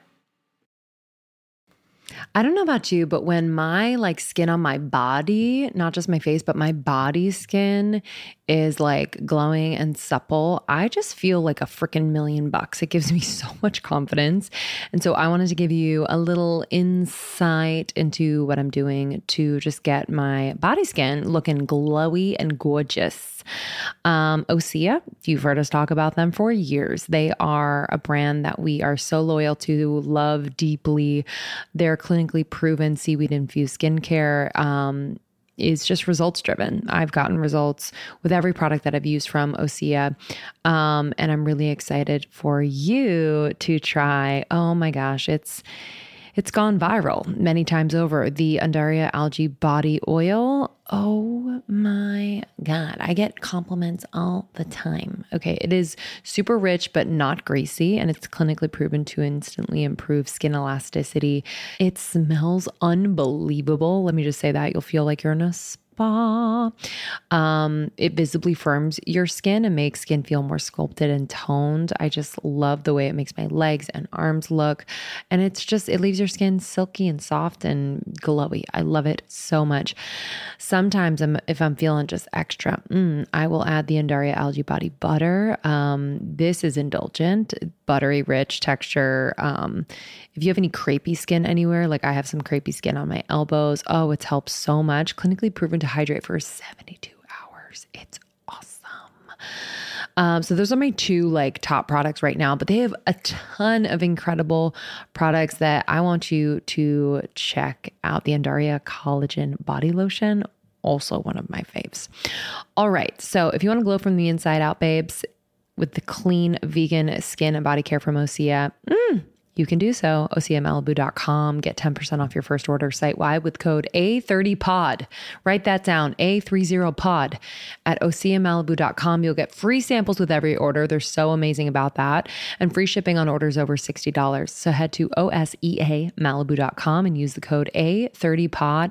I don't know about you, but when my like skin on my body, not just my face, but my body skin is like glowing and supple, I just feel like a freaking $1,000,000. It gives me so much confidence. And so I wanted to give you a little insight into what I'm doing to just get my body skin looking glowy and gorgeous. Osea, you've heard us talk about them for years. They are a brand that we are so loyal to, love deeply. They're clinically proven seaweed infused skincare. Is just results driven. I've gotten results with every product that I've used from Osea. And I'm really excited for you to try. Oh my gosh, it's gone viral many times over. The Undaria Algae Body Oil. Oh my God. I get compliments all the time. Okay. It is super rich, but not greasy. And it's clinically proven to instantly improve skin elasticity. It smells unbelievable. Let me just say that. You'll feel like you're in a spa. It visibly firms your skin and makes skin feel more sculpted and toned. I just love the way it makes my legs and arms look. And it leaves your skin silky and soft and glowy. I love it so much. Sometimes if I'm feeling just extra, I will add the Undaria Algae Body Butter. This is indulgent, buttery, rich texture. If you have any crepey skin anywhere, like I have some crepey skin on my elbows, it's helped so much. Clinically proven to hydrate for 72 hours. It's awesome. So those are my two like top products right now, but they have a ton of incredible products that I want you to check out. The Undaria Collagen Body Lotion, also one of my faves. All right. So if you want to glow from the inside out, babes, with the clean vegan skin and body care from Osea, you can do so. OseaMalibu.com. Get 10% off your first order site-wide with code A30POD. Write that down, A30POD. At OseaMalibu.com, you'll get free samples with every order. They're so amazing about that. And free shipping on orders over $60. So head to OSEAMalibu.com and use the code A30POD,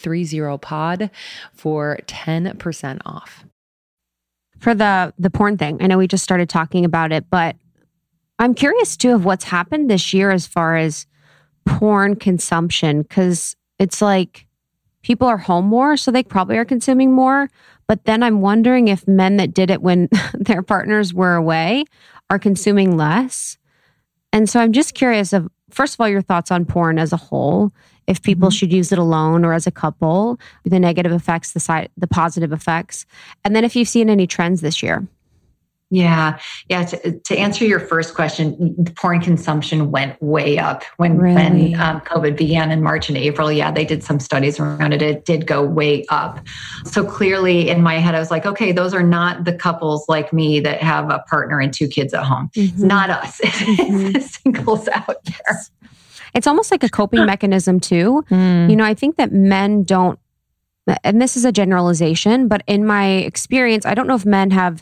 A30POD for 10% off. For the porn thing, I know we just started talking about it, but I'm curious too of what's happened this year as far as porn consumption, because it's like people are home more, so they probably are consuming more. But then I'm wondering if men that did it when their partners were away are consuming less. And so I'm just curious of, first of all, your thoughts on porn as a whole, if people should use it alone or as a couple, the negative effects, the positive effects, and then if you've seen any trends this year. Yeah. To answer your first question, the porn consumption went way up when COVID began in March and April. Yeah, they did some studies around it. It did go way up. So clearly in my head, I was like, okay, those are not the couples like me that have a partner and 2 kids at home. It's not us. It's singles out there. It's almost like a coping mechanism too. You know, I think that men don't, and this is a generalization, but in my experience, I don't know if men have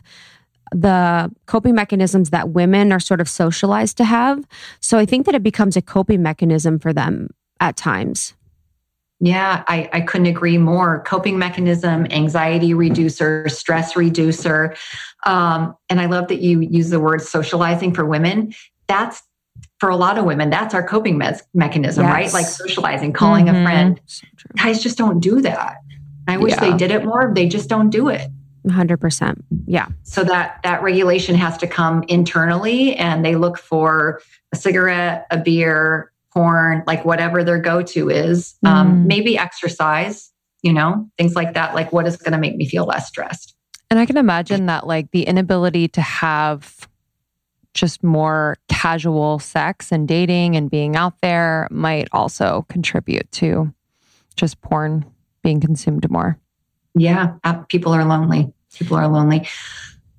the coping mechanisms that women are sort of socialized to have. So I think that it becomes a coping mechanism for them at times. Yeah, I couldn't agree more. Coping mechanism, anxiety reducer, stress reducer. And I love that you use the word socializing for women. That's, for a lot of women, that's our coping mechanism, right? Like socializing, calling a friend. So guys just don't do that. I wish they did it more. They just don't do it. 100%. Yeah. So that regulation has to come internally, and they look for a cigarette, a beer, porn, like whatever their go-to is. Maybe exercise, things like that. Like, what is going to make me feel less stressed? And I can imagine that like the inability to have just more casual sex and dating and being out there might also contribute to just porn being consumed more. Yeah, people are lonely.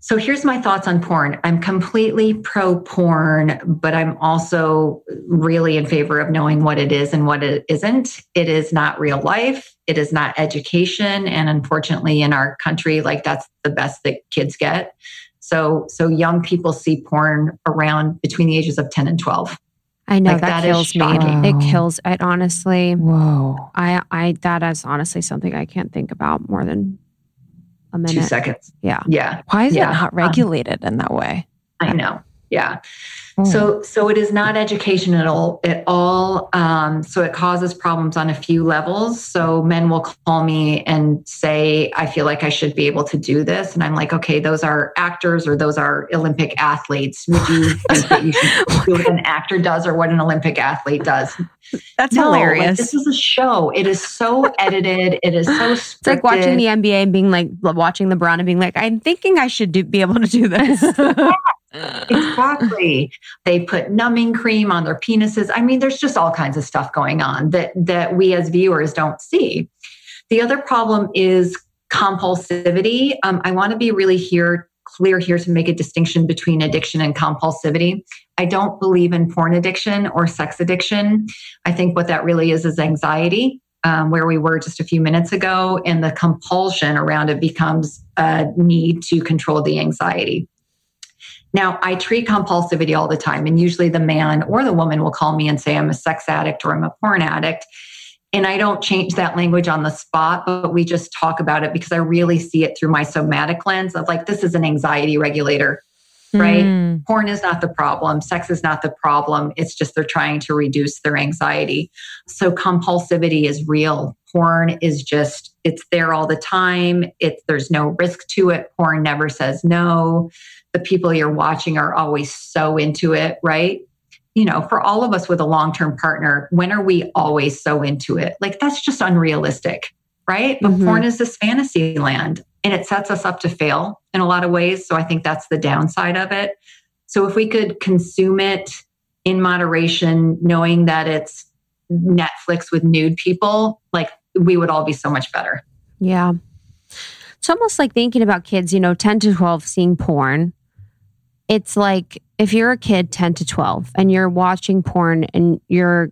So here's my thoughts on porn. I'm completely pro porn, but I'm also really in favor of knowing what it is and what it isn't. It is not real life. It is not education. And unfortunately in our country, like that's the best that kids get. So young people see porn around between the ages of 10 and 12. I know like, that kills me. Wow. It kills it, honestly. Whoa. That is honestly something I can't think about more than a minute. 2 seconds. Yeah. Yeah. Why is it Yeah. not regulated in that way? I know. Yeah. Oh. So it is not educational at all. So it causes problems on a few levels. So men will call me and say, I feel like I should be able to do this. And I'm like, okay, those are actors or those are Olympic athletes. Would you think that you should do what an actor does or what an Olympic athlete does? That's No, hilarious. like, this is a show. It is so edited. It is so scripted. It's like watching the NBA and being like, watching LeBron and being like, I'm thinking I should be able to do this. Exactly. They put numbing cream on their penises. I mean, there's just all kinds of stuff going on that we as viewers don't see. The other problem is compulsivity. I want to be really clear here to make a distinction between addiction and compulsivity. I don't believe in porn addiction or sex addiction. I think what that really is anxiety, where we were just a few minutes ago, and the compulsion around it becomes a need to control the anxiety. Now, I treat compulsivity all the time, and usually the man or the woman will call me and say, I'm a sex addict or I'm a porn addict. And I don't change that language on the spot, but we just talk about it because I really see it through my somatic lens of like, this is an anxiety regulator, right? Porn is not the problem. Sex is not the problem. It's just they're trying to reduce their anxiety. So compulsivity is real. Porn is just, it's there all the time. There's no risk to it. Porn never says no. The people you're watching are always so into it, right? You know, for all of us with a long-term partner, when are we always so into it? Like, that's just unrealistic, right? But porn is this fantasy land, and it sets us up to fail in a lot of ways. So I think that's the downside of it. So if we could consume it in moderation, knowing that it's Netflix with nude people, like, we would all be so much better. Yeah. It's almost like thinking about kids, 10 to 12 seeing porn. It's like if you're a kid 10 to 12 and you're watching porn and you're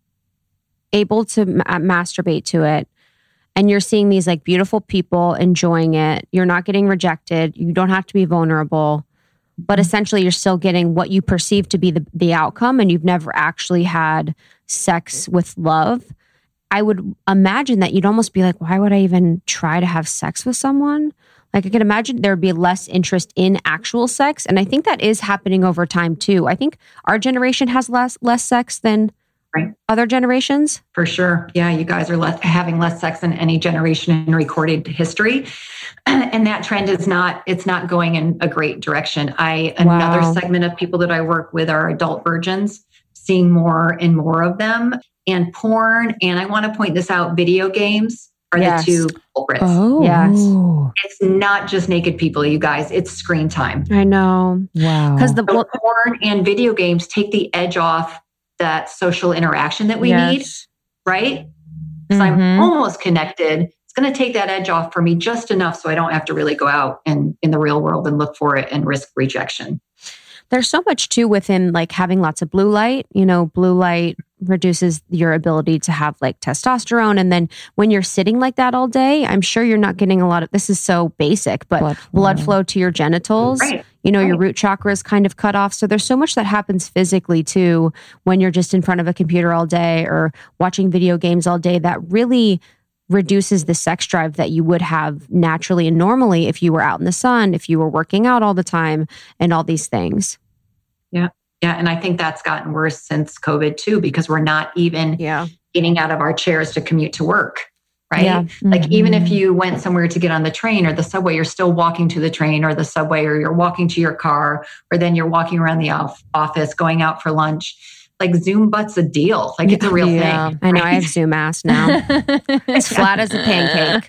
able to masturbate to it and you're seeing these like beautiful people enjoying it, you're not getting rejected, you don't have to be vulnerable, but essentially you're still getting what you perceive to be the outcome, and you've never actually had sex with love. I would imagine that you'd almost be like, why would I even try to have sex with someone? Like, I can imagine there would be less interest in actual sex. And I think that is happening over time too. I think our generation has less sex than other generations. For sure. Yeah, you guys are having less sex than any generation in recorded history. And that trend is not going in a great direction. Another segment of people that I work with are adult virgins, seeing more and more of them. And porn, and I want to point this out, video games are the two culprits. Oh, yes. It's not just naked people, you guys. It's screen time. I know. Wow. Because the porn and video games take the edge off that social interaction that we need, right? Because I'm almost connected. It's going to take that edge off for me just enough so I don't have to really go out and in the real world and look for it and risk rejection. There's so much too within like having lots of blue light. Blue light reduces your ability to have like testosterone. And then when you're sitting like that all day, I'm sure you're not getting a lot of, this is so basic, but blood flow to your genitals. Right. Your root chakra is kind of cut off. So there's so much that happens physically too when you're just in front of a computer all day or watching video games all day that really reduces the sex drive that you would have naturally and normally if you were out in the sun, if you were working out all the time and all these things. Yeah. Yeah. And I think that's gotten worse since COVID too, because we're not even getting out of our chairs to commute to work. Right. Yeah. Like even if you went somewhere to get on the train or the subway, you're still walking to the train or the subway, or you're walking to your car, or then you're walking around the office, going out for lunch. Like Zoom butt's a deal. Like it's a real thing. I know. I have Zoom ass now. It's flat as a pancake.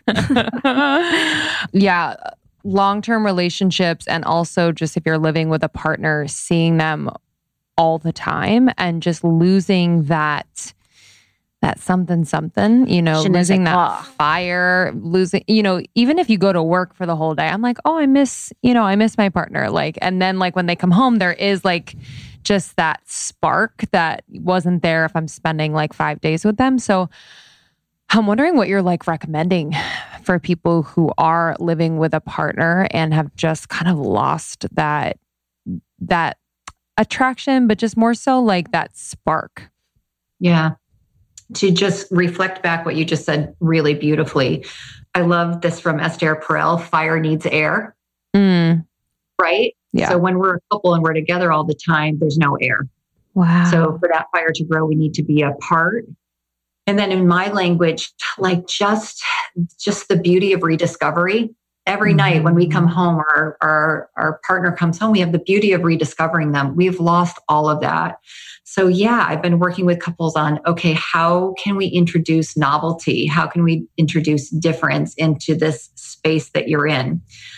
Yeah. Long-term relationships, and also just if you're living with a partner, seeing them all the time and just losing that that something, losing that fire, even if you go to work for the whole day, I'm like, oh, I miss my partner. Like, and then like when they come home, there is like just that spark that wasn't there if I'm spending like 5 days with them. So I'm wondering what you're like recommending for people who are living with a partner and have just kind of lost that attraction, but just more so like that spark. Yeah. To just reflect back what you just said really beautifully. I love this from Esther Perel, fire needs air. Right? Yeah. So when we're a couple and we're together all the time, there's no air. Wow. So for that fire to grow, we need to be apart. And then in my language, like just the beauty of rediscovery. Every night when we come home, our partner comes home, we have the beauty of rediscovering them. We've lost all of that. So yeah, I've been working with couples on, okay, how can we introduce novelty? How can we introduce difference into this space that you're in?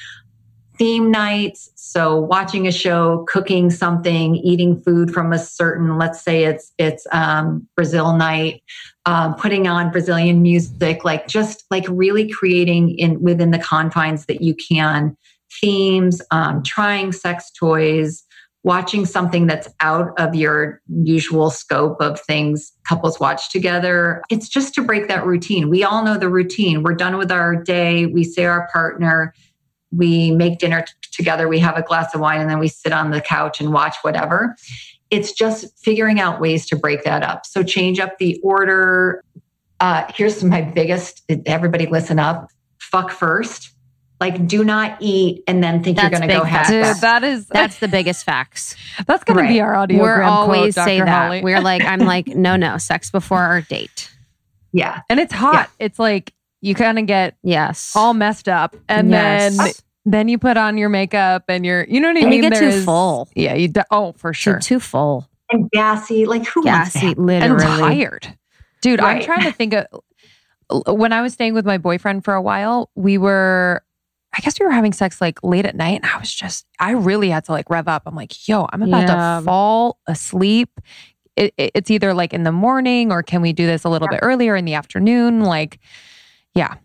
Theme nights. So watching a show, cooking something, eating food from a certain, let's say it's Brazil night, putting on Brazilian music, like just like really creating within the confines that you can, themes, trying sex toys, watching something that's out of your usual scope of things couples watch together. It's just to break that routine. We all know the routine. We're done with our day. We say our partner, we make dinner together, we have a glass of wine, and then we sit on the couch and watch whatever. It's just figuring out ways to break that up. So change up the order. Here's my biggest, everybody listen up, fuck first. Like do not eat and then think you're going to go have sex. That's the biggest facts. That's going to be our audiogram We're always quote, say Dr. that. Holly. I'm like, no, sex before our date. Yeah. And it's hot. Yeah. It's like you kind of get all messed up and then you put on your makeup and you know what I mean? You get too full. Yeah, for sure. You're too full. And gassy. Like who wants that? Literally. And tired. Dude, right. I'm trying to think of, when I was staying with my boyfriend for a while, we were having sex like late at night and I really had to like rev up. I'm like, yo, I'm about to fall asleep. It's either like in the morning or can we do this a little bit earlier in the afternoon? Like, yeah.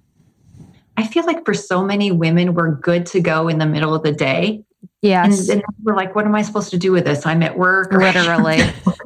I feel like for so many women, we're good to go in the middle of the day. Yes. And we're like, what am I supposed to do with this? I'm at work. Literally.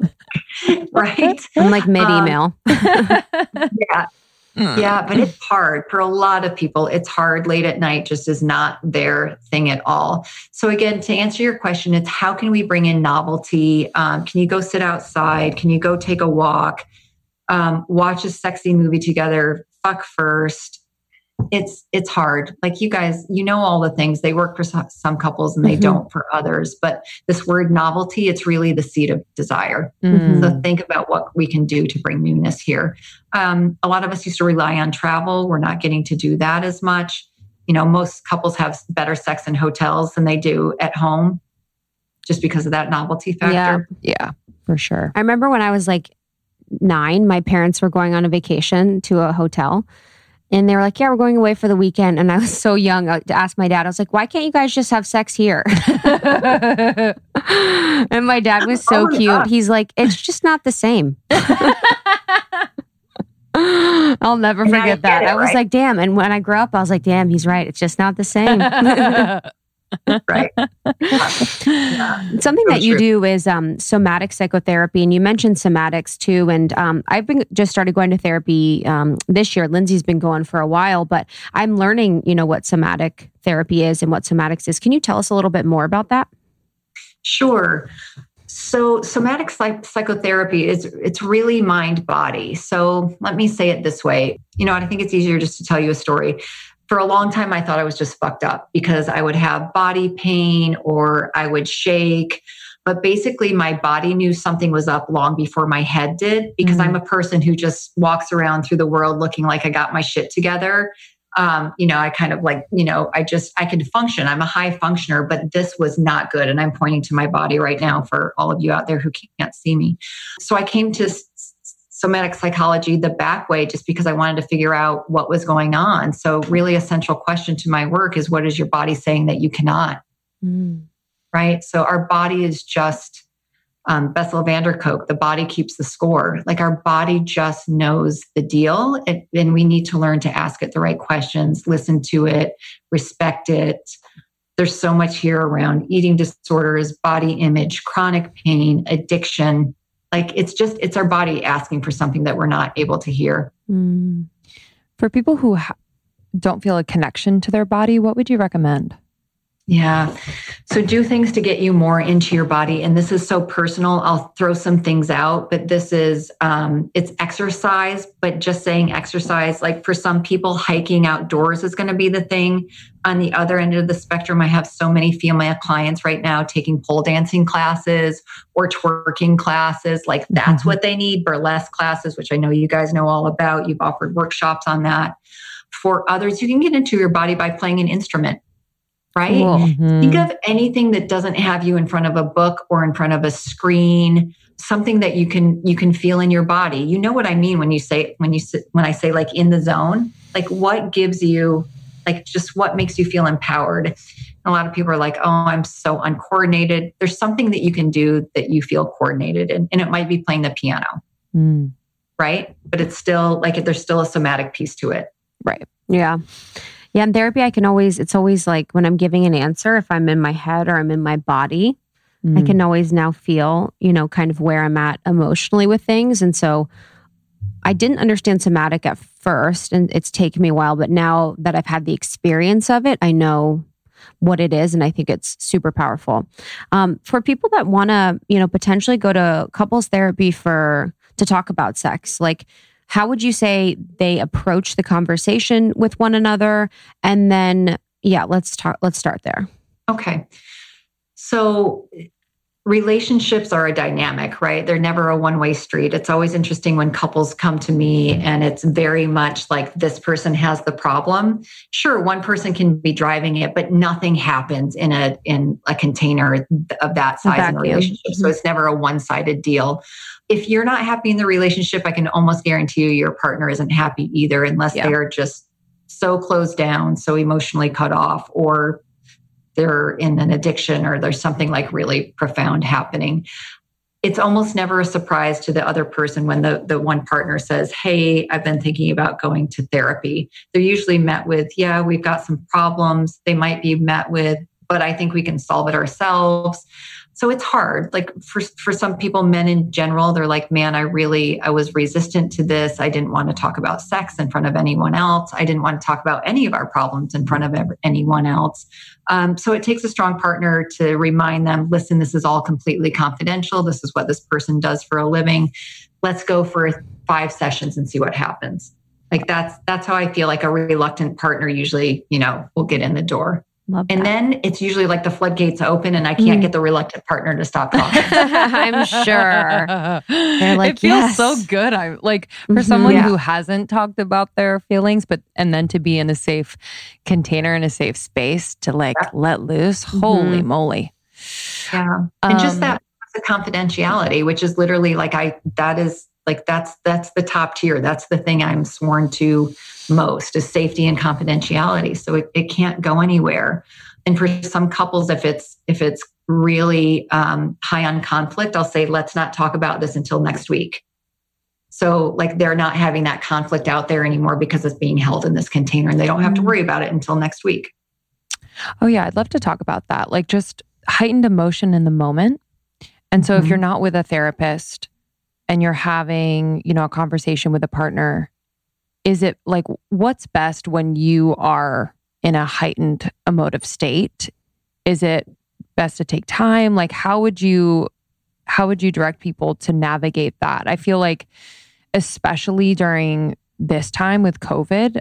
Right? I'm like mid-email. Yeah. Yeah, but it's hard. For a lot of people, it's hard. Late at night just is not their thing at all. So again, to answer your question, it's how can we bring in novelty? Can you go sit outside? Can you go take a walk? Watch a sexy movie together? Fuck first. It's hard. Like you guys, all the things. They work for some couples and they don't for others. But this word novelty, it's really the seed of desire. So think about what we can do to bring newness here. A lot of us used to rely on travel. We're not getting to do that as much. Most couples have better sex in hotels than they do at home just because of that novelty factor. Yeah, for sure. I remember when I was like 9, my parents were going on a vacation to a hotel. And they were like, yeah, we're going away for the weekend. And I was so young to ask my dad, I was like, why can't you guys just have sex here? And my dad was so cute. Yeah. He's like, it's just not the same. I'll never forget that. I was like, damn. And when I grew up, I was like, damn, he's right. It's just not the same. Right. Something that you do is somatic psychotherapy, and you mentioned somatics too. And I've been just started going to therapy this year. Lindsay's been going for a while, but I'm learning, what somatic therapy is and what somatics is. Can you tell us a little bit more about that? Sure. So somatic psychotherapy it's really mind body. So let me say it this way. I think it's easier just to tell you a story. For a long time, I thought I was just fucked up because I would have body pain or I would shake. But basically, my body knew something was up long before my head did because I'm a person who just walks around through the world looking like I got my shit together. I kind of like, I can function. I'm a high functioner, but this was not good. And I'm pointing to my body right now for all of you out there who can't see me. So I came to somatic psychology the back way just because I wanted to figure out what was going on. So really a central question to my work is, what is your body saying that you cannot? Right? So our body is just Bessel van der Kolk, the body keeps the score. Like our body just knows the deal. And we need to learn to ask it the right questions, listen to it, respect it. There's so much here around eating disorders, body image, chronic pain, addiction. Like it's our body asking for something that we're not able to hear. For people who don't feel a connection to their body, what would you recommend? Yeah. So do things to get you more into your body. And this is so personal. I'll throw some things out, but this is, it's exercise, but just saying exercise, like for some people, hiking outdoors is going to be the thing. On the other end of the spectrum, I have so many female clients right now taking pole dancing classes or twerking classes. Like that's what they need. Burlesque classes, which I know you guys know all about. You've offered workshops on that. For others, you can get into your body by playing an instrument. Right? Think of anything that doesn't have you in front of a book or in front of a screen, something that you can feel in your body. You know what I mean when I say like in the zone, like what gives you, like just what makes you feel empowered. And a lot of people are like, oh, I'm so uncoordinated. There's something that you can do that you feel coordinated in, and it might be playing the piano, right? But it's still like there's still a somatic piece to it. Right. Yeah. Yeah, in therapy, it's always like when I'm giving an answer, if I'm in my head or I'm in my body, I can always now feel, kind of where I'm at emotionally with things. And so I didn't understand somatic at first, and it's taken me a while, but now that I've had the experience of it, I know what it is. And I think it's super powerful. For people that want to, potentially go to couples therapy to talk about sex, like, how would you say they approach the conversation with one another? And then, let's start there. Okay. So relationships are a dynamic, right? They're never a one-way street. It's always interesting when couples come to me and it's very much like this person has the problem. Sure, one person can be driving it, but nothing happens in a container of that size in a relationship. So it's never a one-sided deal. If you're not happy in the relationship, I can almost guarantee you your partner isn't happy either, unless they are just so closed down, so emotionally cut off, or they're in an addiction, or there's something like really profound happening. It's almost never a surprise to the other person when the one partner says, hey, I've been thinking about going to therapy. They're usually met with, yeah, we've got some problems. They might be met with, but I think we can solve it ourselves. So it's hard. Like for some people, men in general, they're like, man, I was resistant to this. I didn't want to talk about sex in front of anyone else. I didn't want to talk about any of our problems in front of anyone else. So it takes a strong partner to remind them, listen, this is all completely confidential. This is what this person does for a living. Let's go for 5 sessions and see what happens. Like that's how I feel like a reluctant partner usually, will get in the door. And then it's usually like the floodgates open and I can't get the reluctant partner to stop talking. I'm sure. They're like, it feels so good. I like for someone who hasn't talked about their feelings, and then to be in a safe container, in a safe space to let loose. Holy moly. Yeah. And just that confidentiality, which is literally that's the top tier. That's the thing I'm sworn to most, is safety and confidentiality. So it can't go anywhere. And for some couples, if it's really high on conflict, I'll say, let's not talk about this until next week. So they're not having that conflict out there anymore because it's being held in this container and they don't have to worry about it until next week. Oh yeah. I'd love to talk about that. Like just heightened emotion in the moment. And so if you're not with a therapist, and you're having, a conversation with a partner, is it like, what's best when you are in a heightened emotive state? Is it best to take time? Like, how would you direct people to navigate that? I feel like, especially during this time with COVID,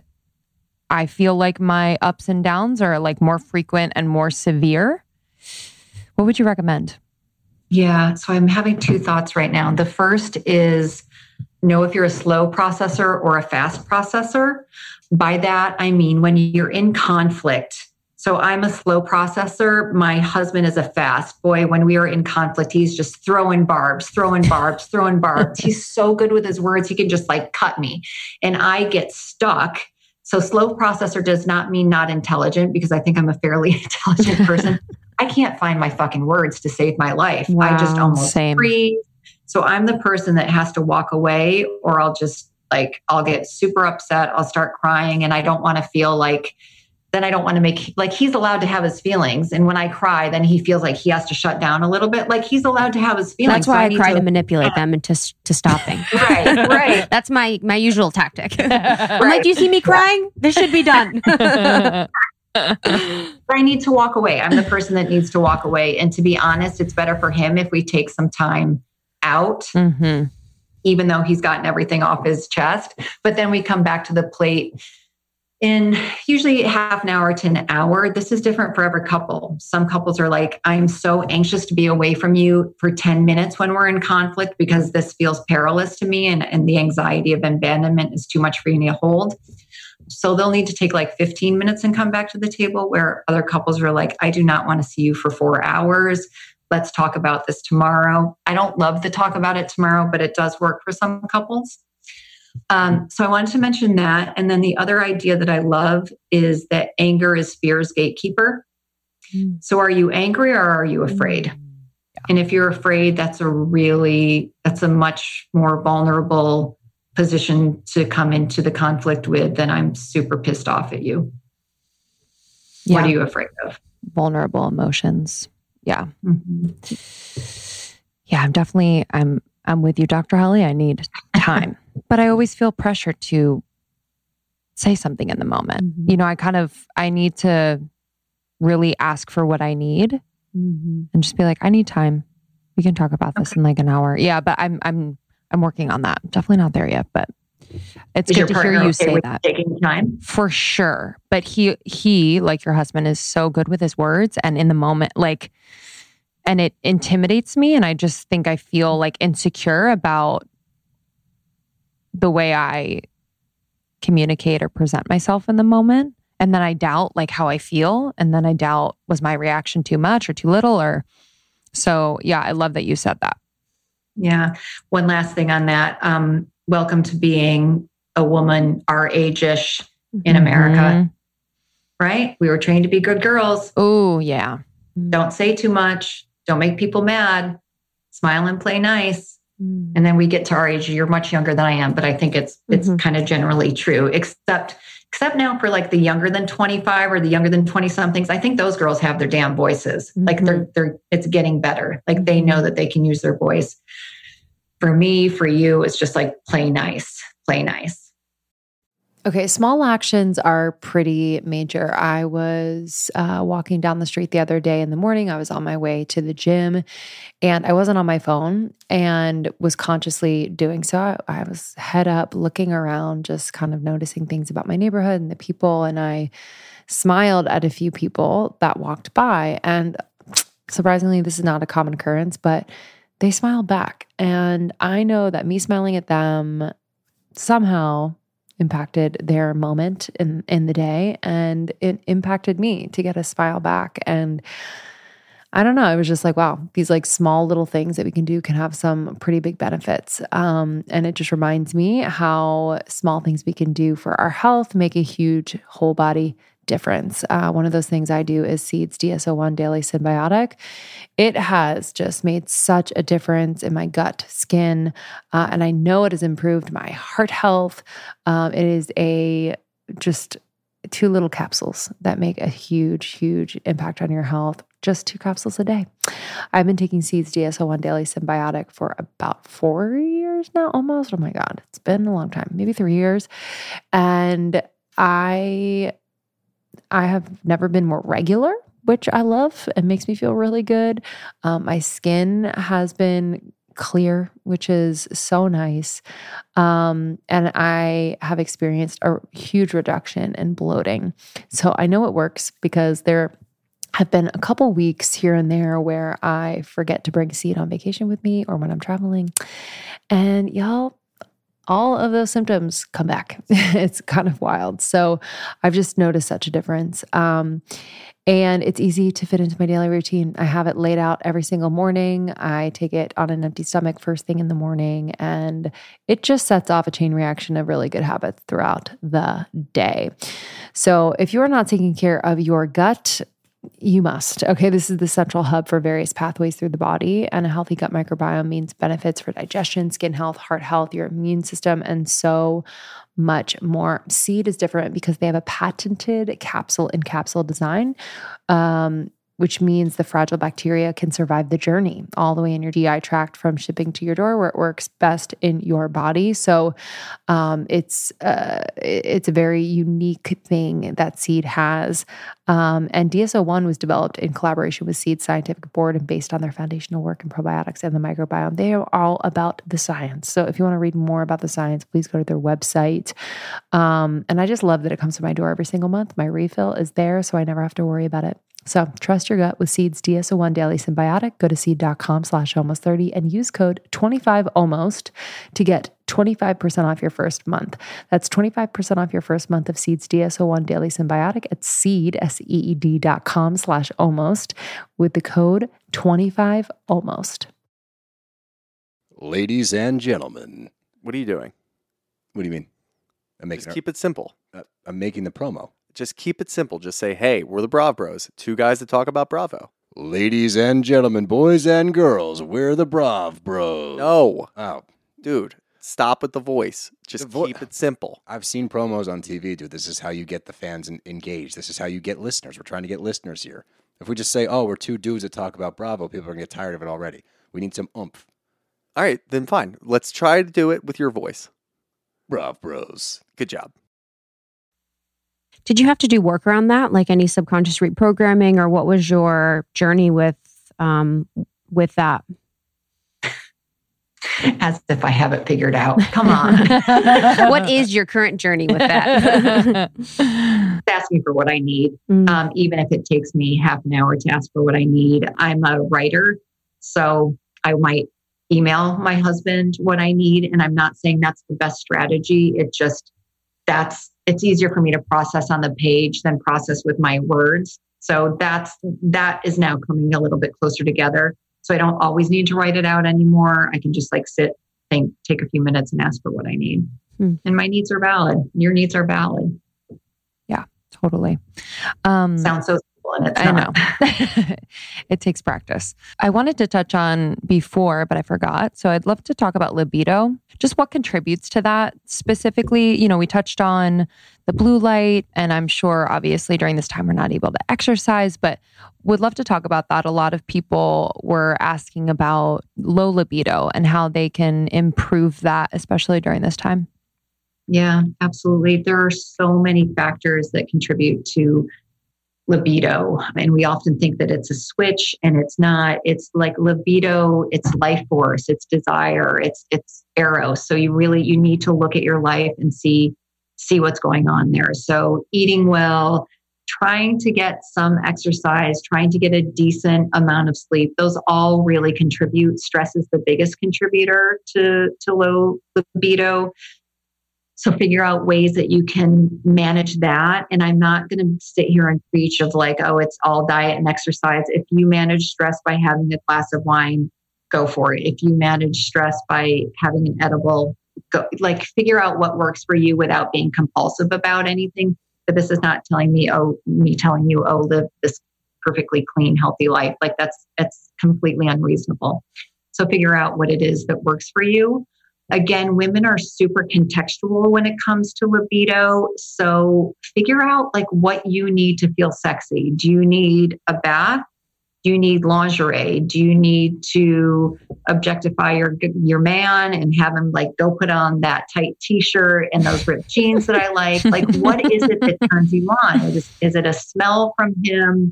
I feel like my ups and downs are like more frequent and more severe. What would you recommend? Yeah. So I'm having 2 thoughts right now. The first is know if you're a slow processor or a fast processor. By that, I mean, when you're in conflict. So I'm a slow processor. My husband is a fast boy. When we are in conflict, he's just throwing barbs. He's so good with his words. He can just cut me. And I get stuck So slow processor does not mean not intelligent, because I think I'm a fairly intelligent person. I can't find my fucking words to save my life. Wow, I just almost freeze. So I'm the person that has to walk away, or I'll get super upset. I'll start crying, and I don't want to feel like, then I don't want to make, like, he's allowed to have his feelings. And when I cry, then he feels like he has to shut down a little bit. Like, he's allowed to have his feelings. That's why I cry to manipulate them into stopping. Right. That's my usual tactic. I'm like, do you see me crying? This should be done. I need to walk away. I'm the person that needs to walk away. And to be honest, it's better for him if we take some time out, even though he's gotten everything off his chest. But then we come back to the plate in usually half an hour to an hour. This is different for every couple. Some couples are like, I'm so anxious to be away from you for 10 minutes when we're in conflict, because this feels perilous to me, and the anxiety of abandonment is too much for me to hold. So they'll need to take like 15 minutes and come back to the table, where other couples are like, I do not want to see you for 4 hours. Let's talk about this tomorrow. I don't love the talk about it tomorrow, but it does work for some couples. So I wanted to mention that. And then the other idea that I love is that anger is fear's gatekeeper. So are you angry, or are you afraid? And if you're afraid, that's a much more vulnerable position to come into the conflict with than I'm super pissed off at you. Yeah. What are you afraid of? Vulnerable emotions. Yeah. Yeah, I'm with you, Dr. Holly. I need time, but I always feel pressure to say something in the moment. You know, I need to really ask for what I need and just be like, I need time. We can talk about this in like an hour. Yeah, but I'm working on that. Definitely not there yet, but it's good to hear you say that. Taking time? For sure. But he, like your husband, is so good with his words, and in the moment, like, and it intimidates me. And I just think I feel like insecure about the way I communicate or present myself in the moment. And then I doubt like how I feel. And then I doubt, was my reaction too much or too little? Or so, yeah, I love that you said that. Yeah. One last thing on that. Welcome to being a woman our age-ish in America, right? We were trained to be good girls. Oh, yeah. Don't say too much. Don't make people mad. Smile and play nice. And then we get to our age. You're much younger than I am, but I think it's kind of generally true, except now for like the younger than 25 or the younger than 20 somethings. I think those girls have their damn voices. Like it's getting better. Like they know that they can use their voice. For me, for you, it's just like play nice. Okay, small actions are pretty major. I was walking down the street the other day in the morning. I was on my way to the gym, and I wasn't on my phone and was consciously doing so. I was head up, looking around, just kind of noticing things about my neighborhood and the people, and I smiled at a few people that walked by. And surprisingly, this is not a common occurrence, but they smiled back. And I know that me smiling at them somehow impacted their moment in the day, and it impacted me to get a smile back. And I don't know, it was just like, wow, these like small little things that we can do can have some pretty big benefits. And it just reminds me how small things we can do for our health make a huge whole body difference. One of those things I do is Seeds DS-01 Daily Symbiotic. It has just made such a difference in my gut, skin, and I know it has improved my heart health. It is just 2 little capsules that make a huge, huge impact on your health. Just 2 capsules a day. I've been taking Seeds DS-01 Daily Symbiotic for about 4 years now, almost. Oh my God, it's been a long time, maybe 3 years. And I have never been more regular, which I love. It makes me feel really good. My skin has been clear, which is so nice. And I have experienced a huge reduction in bloating. So I know it works because there have been a couple weeks here and there where I forget to bring Seed on vacation with me or when I'm traveling. And y'all, all of those symptoms come back. It's kind of wild. So I've just noticed such a difference. And it's easy to fit into my daily routine. I have it laid out every single morning. I take it on an empty stomach first thing in the morning, and it just sets off a chain reaction of really good habits throughout the day. So if you're not taking care of your gut, you must. Okay, this is the central hub for various pathways through the body, and a healthy gut microbiome means benefits for digestion, skin health, heart health, your immune system, and so much more. Seed is different because they have a patented capsule-in-capsule design, which means the fragile bacteria can survive the journey all the way in your GI tract from shipping to your door where it works best in your body. So it's a very unique thing that Seed has. And DS-01 was developed in collaboration with Seed's scientific board and based on their foundational work in probiotics and the microbiome. They are all about the science. So if you want to read more about the science, please go to their website. And I just love that it comes to my door every single month. My refill is there, so I never have to worry about it. So trust your gut with Seed's DS-01 Daily Symbiotic. Go to seed.com/almost30 and use code 25almost to get 25% off your first month. That's 25% off your first month of Seed's DS-01 Daily Symbiotic at seed.com/almost with the code 25almost. Ladies and gentlemen. What are you doing? What do you mean? Just keep it simple. I'm making the promo. Just keep it simple. Just say, hey, we're the Brav Bros. Two guys that talk about Bravo. Ladies and gentlemen, boys and girls, we're the Brav Bros. No. Oh. Dude, stop with the voice. Just keep it simple. I've seen promos on TV, dude. This is how you get the fans engaged. This is how you get listeners. We're trying to get listeners here. If we just say, oh, we're two dudes that talk about Bravo, people are going to get tired of it already. We need some oomph. All right, then fine. Let's try to do it with your voice. Brav Bros. Good job. Did you have to do work around that, like any subconscious reprogramming, or what was your journey with that? As if I have it figured out. Come on. What is your current journey with that? Ask me for what I need, even if it takes me half an hour to ask for what I need. I'm a writer, so I might email my husband what I need, and I'm not saying that's the best strategy. It's easier for me to process on the page than process with my words. So that is now coming a little bit closer together. So I don't always need to write it out anymore. I can just sit, think, take a few minutes and ask for what I need. And my needs are valid. Your needs are valid. Yeah, totally. Sounds so simple, and it's not. I know. It takes practice. I wanted to touch on before, but I forgot. So I'd love to talk about libido. Just what contributes to that specifically. We touched on the blue light, and I'm sure obviously during this time we're not able to exercise, but would love to talk about that. A lot of people were asking about low libido and how they can improve that, especially during this time. Yeah, absolutely. There are so many factors that contribute to libido. And we often think that it's a switch, and it's not. It's like libido, it's life force, it's desire, it's eros. So you need to look at your life and see what's going on there. So eating well, trying to get some exercise, trying to get a decent amount of sleep, those all really contribute. Stress is the biggest contributor to low libido. So figure out ways that you can manage that. And I'm not going to sit here and preach of it's all diet and exercise. If you manage stress by having a glass of wine, go for it. If you manage stress by having an edible, go. Figure out what works for you without being compulsive about anything. But this is not telling me telling you, live this perfectly clean, healthy life. That's completely unreasonable. So figure out what it is that works for you. Again, women are super contextual when it comes to libido. So figure out what you need to feel sexy. Do you need a bath? Do you need lingerie? Do you need to objectify your man and have him go put on that tight t-shirt and those ripped jeans that I like? What is it that turns you on? Is it a smell from him?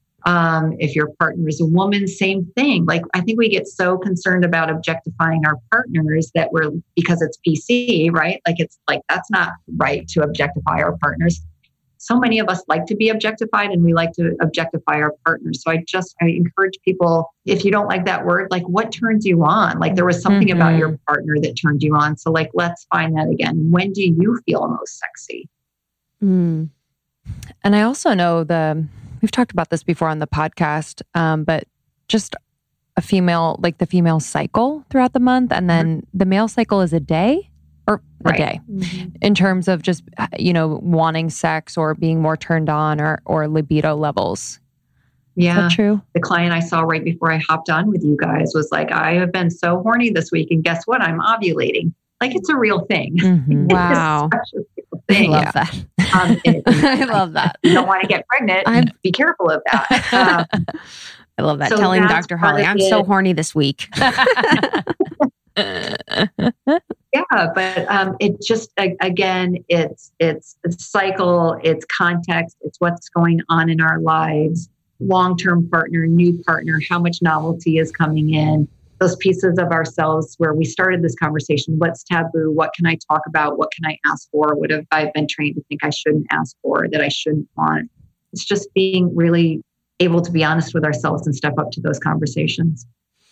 If your partner is a woman, same thing. I think we get so concerned about objectifying our partners that because it's PC, right? That's not right to objectify our partners. so many of us like to be objectified and we like to objectify our partners. So I encourage people, if you don't like that word, like what turns you on? Like there was something about your partner that turned you on. So like, let's find that again. When do you feel most sexy? And I also know we've talked about this before on the podcast, but just the female cycle throughout the month. And then the male cycle is a day or a day in terms of just, wanting sex or being more turned on or libido levels. Yeah. Is that true? The client I saw right before I hopped on with you guys was like, I have been so horny this week. And guess what? I'm ovulating. Like it's a real thing. Wow. Thing. I love that. I love that. You don't want to get pregnant. Be careful of that. I love that. So Telling Dr. Holly, I'm so horny this week. Yeah, but it just, again, it's cycle, it's context, it's what's going on in our lives, long-term partner, new partner, how much novelty is coming in, those pieces of ourselves where we started this conversation. What's taboo? What can I talk about? What can I ask for? What have I been trained to think I shouldn't ask for, that I shouldn't want? It's just being really able to be honest with ourselves and step up to those conversations.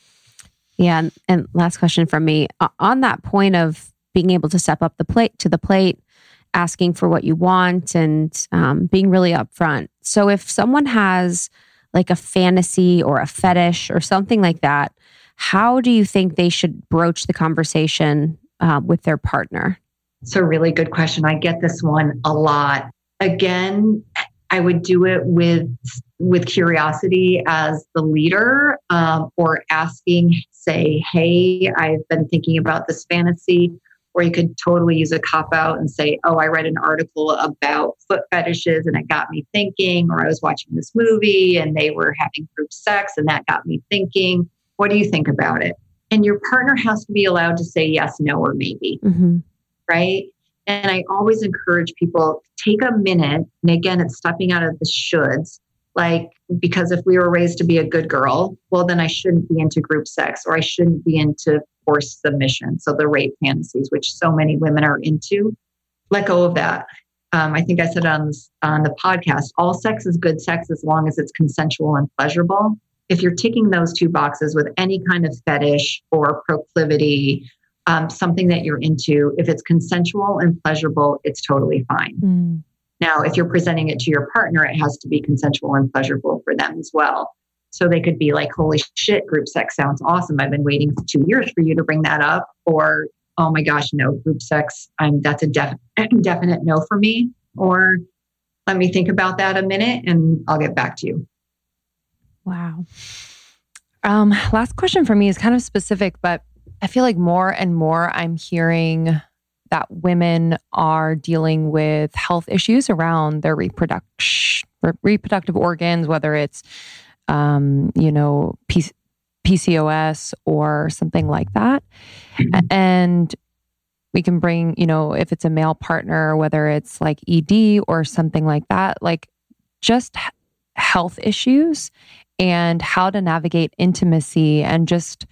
Yeah. And last question from me on that point of being able to step up to the plate, asking for what you want and being really upfront. So if someone has like a fantasy or a fetish or something like that, how do you think they should broach the conversation with their partner? It's a really good question. I get this one a lot. Again, I would do it with curiosity as the leader, or asking, say, hey, I've been thinking about this fantasy. Or you could totally use a cop-out and say, oh, I read an article about foot fetishes and it got me thinking, or I was watching this movie and they were having group sex and that got me thinking. What do you think about it? And your partner has to be allowed to say yes, no, or maybe, right? And I always encourage people, take a minute. And again, it's stepping out of the shoulds. Like, because if we were raised to be a good girl, well, then I shouldn't be into group sex, or I shouldn't be into forced submission. So the rape fantasies, which so many women are into, let go of that. I think I said on the podcast, all sex is good sex as long as it's consensual and pleasurable. If you're ticking those two boxes with any kind of fetish or proclivity, something that you're into, if it's consensual and pleasurable, it's totally fine. Now, if you're presenting it to your partner, it has to be consensual and pleasurable for them as well. So they could be like, holy shit, group sex sounds awesome. I've been waiting for 2 years for you to bring that up. Or, oh my gosh, no, group sex, that's a definite no for me. Or let me think about that a minute and I'll get back to you. Wow. Last question for me is kind of specific, but I feel like more and more I'm hearing that women are dealing with health issues around their reproductive organs, whether it's, PCOS or something like that. And we can bring, if it's a male partner, whether it's like ED or something like that, like just health issues and how to navigate intimacy and just,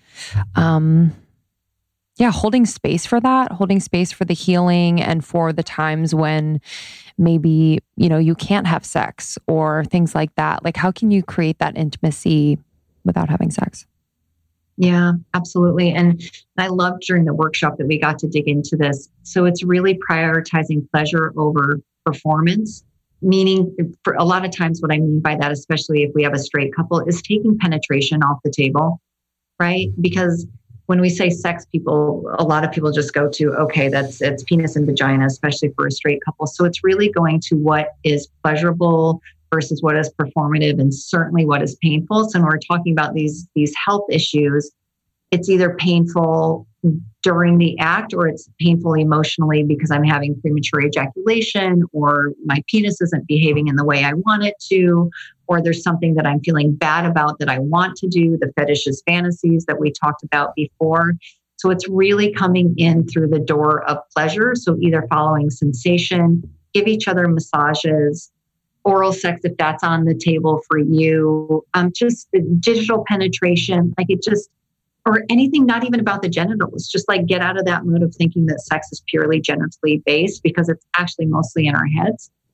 holding space for that, holding space for the healing and for the times when maybe, you can't have sex or things like that. Like, how can you create that intimacy without having sex? Yeah, absolutely. And I loved during the workshop that we got to dig into this. So it's really prioritizing pleasure over performance, meaning for a lot of times what I mean by that, especially if we have a straight couple, is taking penetration off the table, right? Because when we say sex, a lot of people just go to, okay, it's penis and vagina, especially for a straight couple. So it's really going to what is pleasurable versus what is performative and certainly what is painful. So when we're talking about these health issues, it's either painful during the act or it's painful emotionally because I'm having premature ejaculation or my penis isn't behaving in the way I want it to, or there's something that I'm feeling bad about that I want to do, the fetishes, fantasies that we talked about before. So it's really coming in through the door of pleasure. So either following sensation, give each other massages, oral sex if that's on the table for you, just the digital penetration, or anything not even about the genitals, just like get out of that mode of thinking that sex is purely genitally based because it's actually mostly in our heads.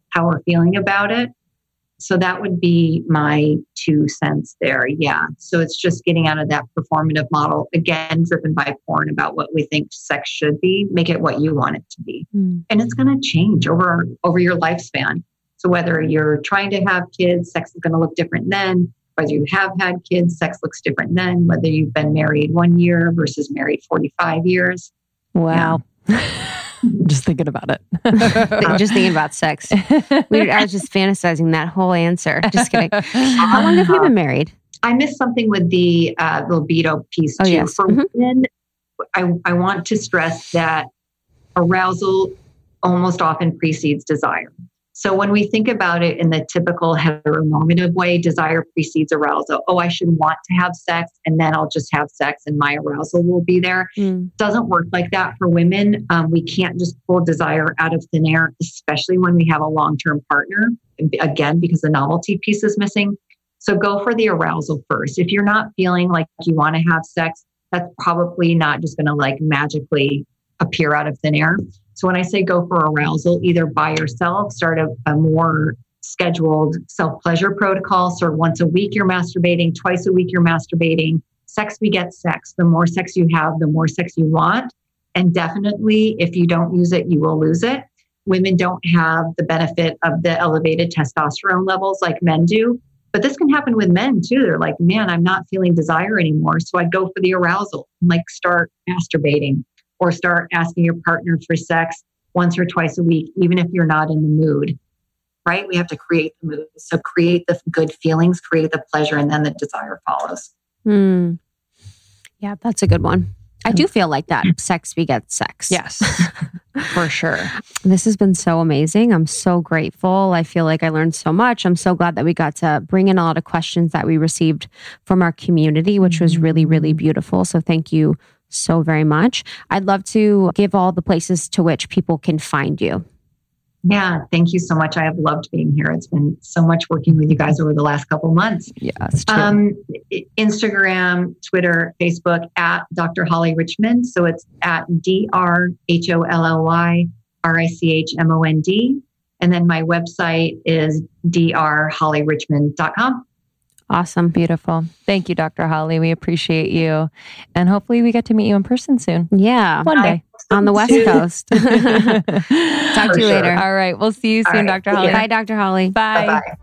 how we're feeling about it. So that would be my 2 cents there. Yeah. So it's just getting out of that performative model, again, driven by porn about what we think sex should be, make it what you want it to be. And it's going to change over your lifespan. So whether you're trying to have kids, sex is going to look different then. Whether you have had kids, sex looks different then. Whether you've been married 1 year versus married 45 years. Wow. Yeah. Just thinking about it. Just thinking about sex. I was just fantasizing that whole answer. Just kidding. How long have you been married? I missed something with the libido piece too. Yes. For women, I want to stress that arousal almost often precedes desire. So when we think about it in the typical heteronormative way, desire precedes arousal. Oh, I should want to have sex and then I'll just have sex and my arousal will be there. Doesn't work like that for women. We can't just pull desire out of thin air, especially when we have a long-term partner, again, because the novelty piece is missing. So go for the arousal first. If you're not feeling like you want to have sex, that's probably not just going to like magically appear out of thin air. So when I say go for arousal, either by yourself, start a more scheduled self-pleasure protocol. So once a week you're masturbating, twice a week you're masturbating. Sex begets sex. The more sex you have, the more sex you want. And definitely, if you don't use it, you will lose it. Women don't have the benefit of the elevated testosterone levels like men do. But this can happen with men too. They're like, man, I'm not feeling desire anymore. So I go for the arousal, like start masturbating. Or start asking your partner for sex once or twice a week, even if you're not in the mood, right? We have to create the mood. So create the good feelings, create the pleasure, and then the desire follows. Yeah, that's a good one. I do feel like that. Sex begets sex. Yes, for sure. This has been so amazing. I'm so grateful. I feel like I learned so much. I'm so glad that we got to bring in a lot of questions that we received from our community, which was really, really beautiful. So thank you so very much. I'd love to give all the places to which people can find you. Yeah, thank you so much. I have loved being here. It's been so much working with you guys over the last couple months. Yes. Instagram, Twitter, Facebook at Dr. Holly Richmond. So it's at DrHollyRichmond. And then my website is drhollyrichmond.com. Awesome. Beautiful. Thank you, Dr. Holly. We appreciate you. And hopefully we get to meet you in person soon. Yeah. One day. On the West Coast. Talk to you later. All right. We'll see you soon, Dr. Holly. Bye, Dr. Holly. Bye. Bye-bye.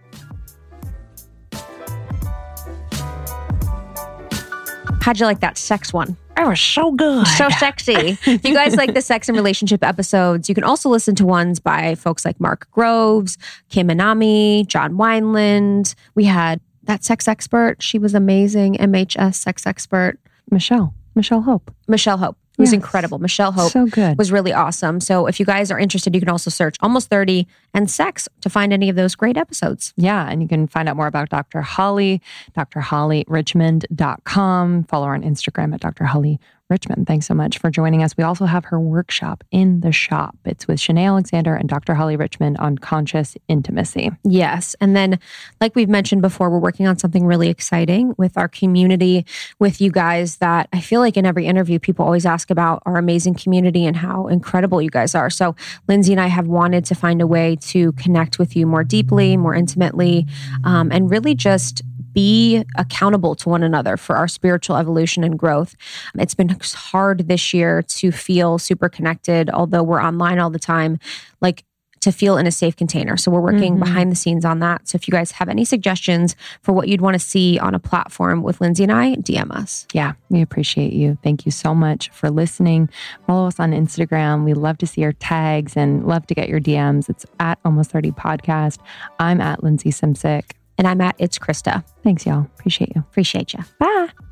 How'd you like that sex one? That was so good. So sexy. If you guys like the sex and relationship episodes, you can also listen to ones by folks like Mark Groves, Kim Anami, John Wineland. We had that sex expert. She was amazing. MHS sex expert. Michelle Hope. It was incredible. Michelle Hope so good. Was really awesome. So if you guys are interested, you can also search Almost 30 and Sex to find any of those great episodes. Yeah. And you can find out more about Dr. Holly, drhollyrichmond.com. Follow her on Instagram at Dr. Holly Richmond. Thanks so much for joining us. We also have her workshop in the shop. It's with Shanae Alexander and Dr. Holly Richmond on conscious intimacy. Yes. And then, like we've mentioned before, we're working on something really exciting with our community, with you guys, that I feel like in every interview, people always ask about our amazing community and how incredible you guys are. So Lindsay and I have wanted to find a way to connect with you more deeply, more intimately, and really just be accountable to one another for our spiritual evolution and growth. It's been hard this year to feel super connected, although we're online all the time, like to feel in a safe container. So we're working behind the scenes on that. So if you guys have any suggestions for what you'd want to see on a platform with Lindsay and I, DM us. Yeah, we appreciate you. Thank you so much for listening. Follow us on Instagram. We love to see your tags and love to get your DMs. It's at Almost 30 Podcast. I'm at Lindsay Simcik. And I'm at It's Krista. Thanks, y'all. Appreciate you. Appreciate you. Bye.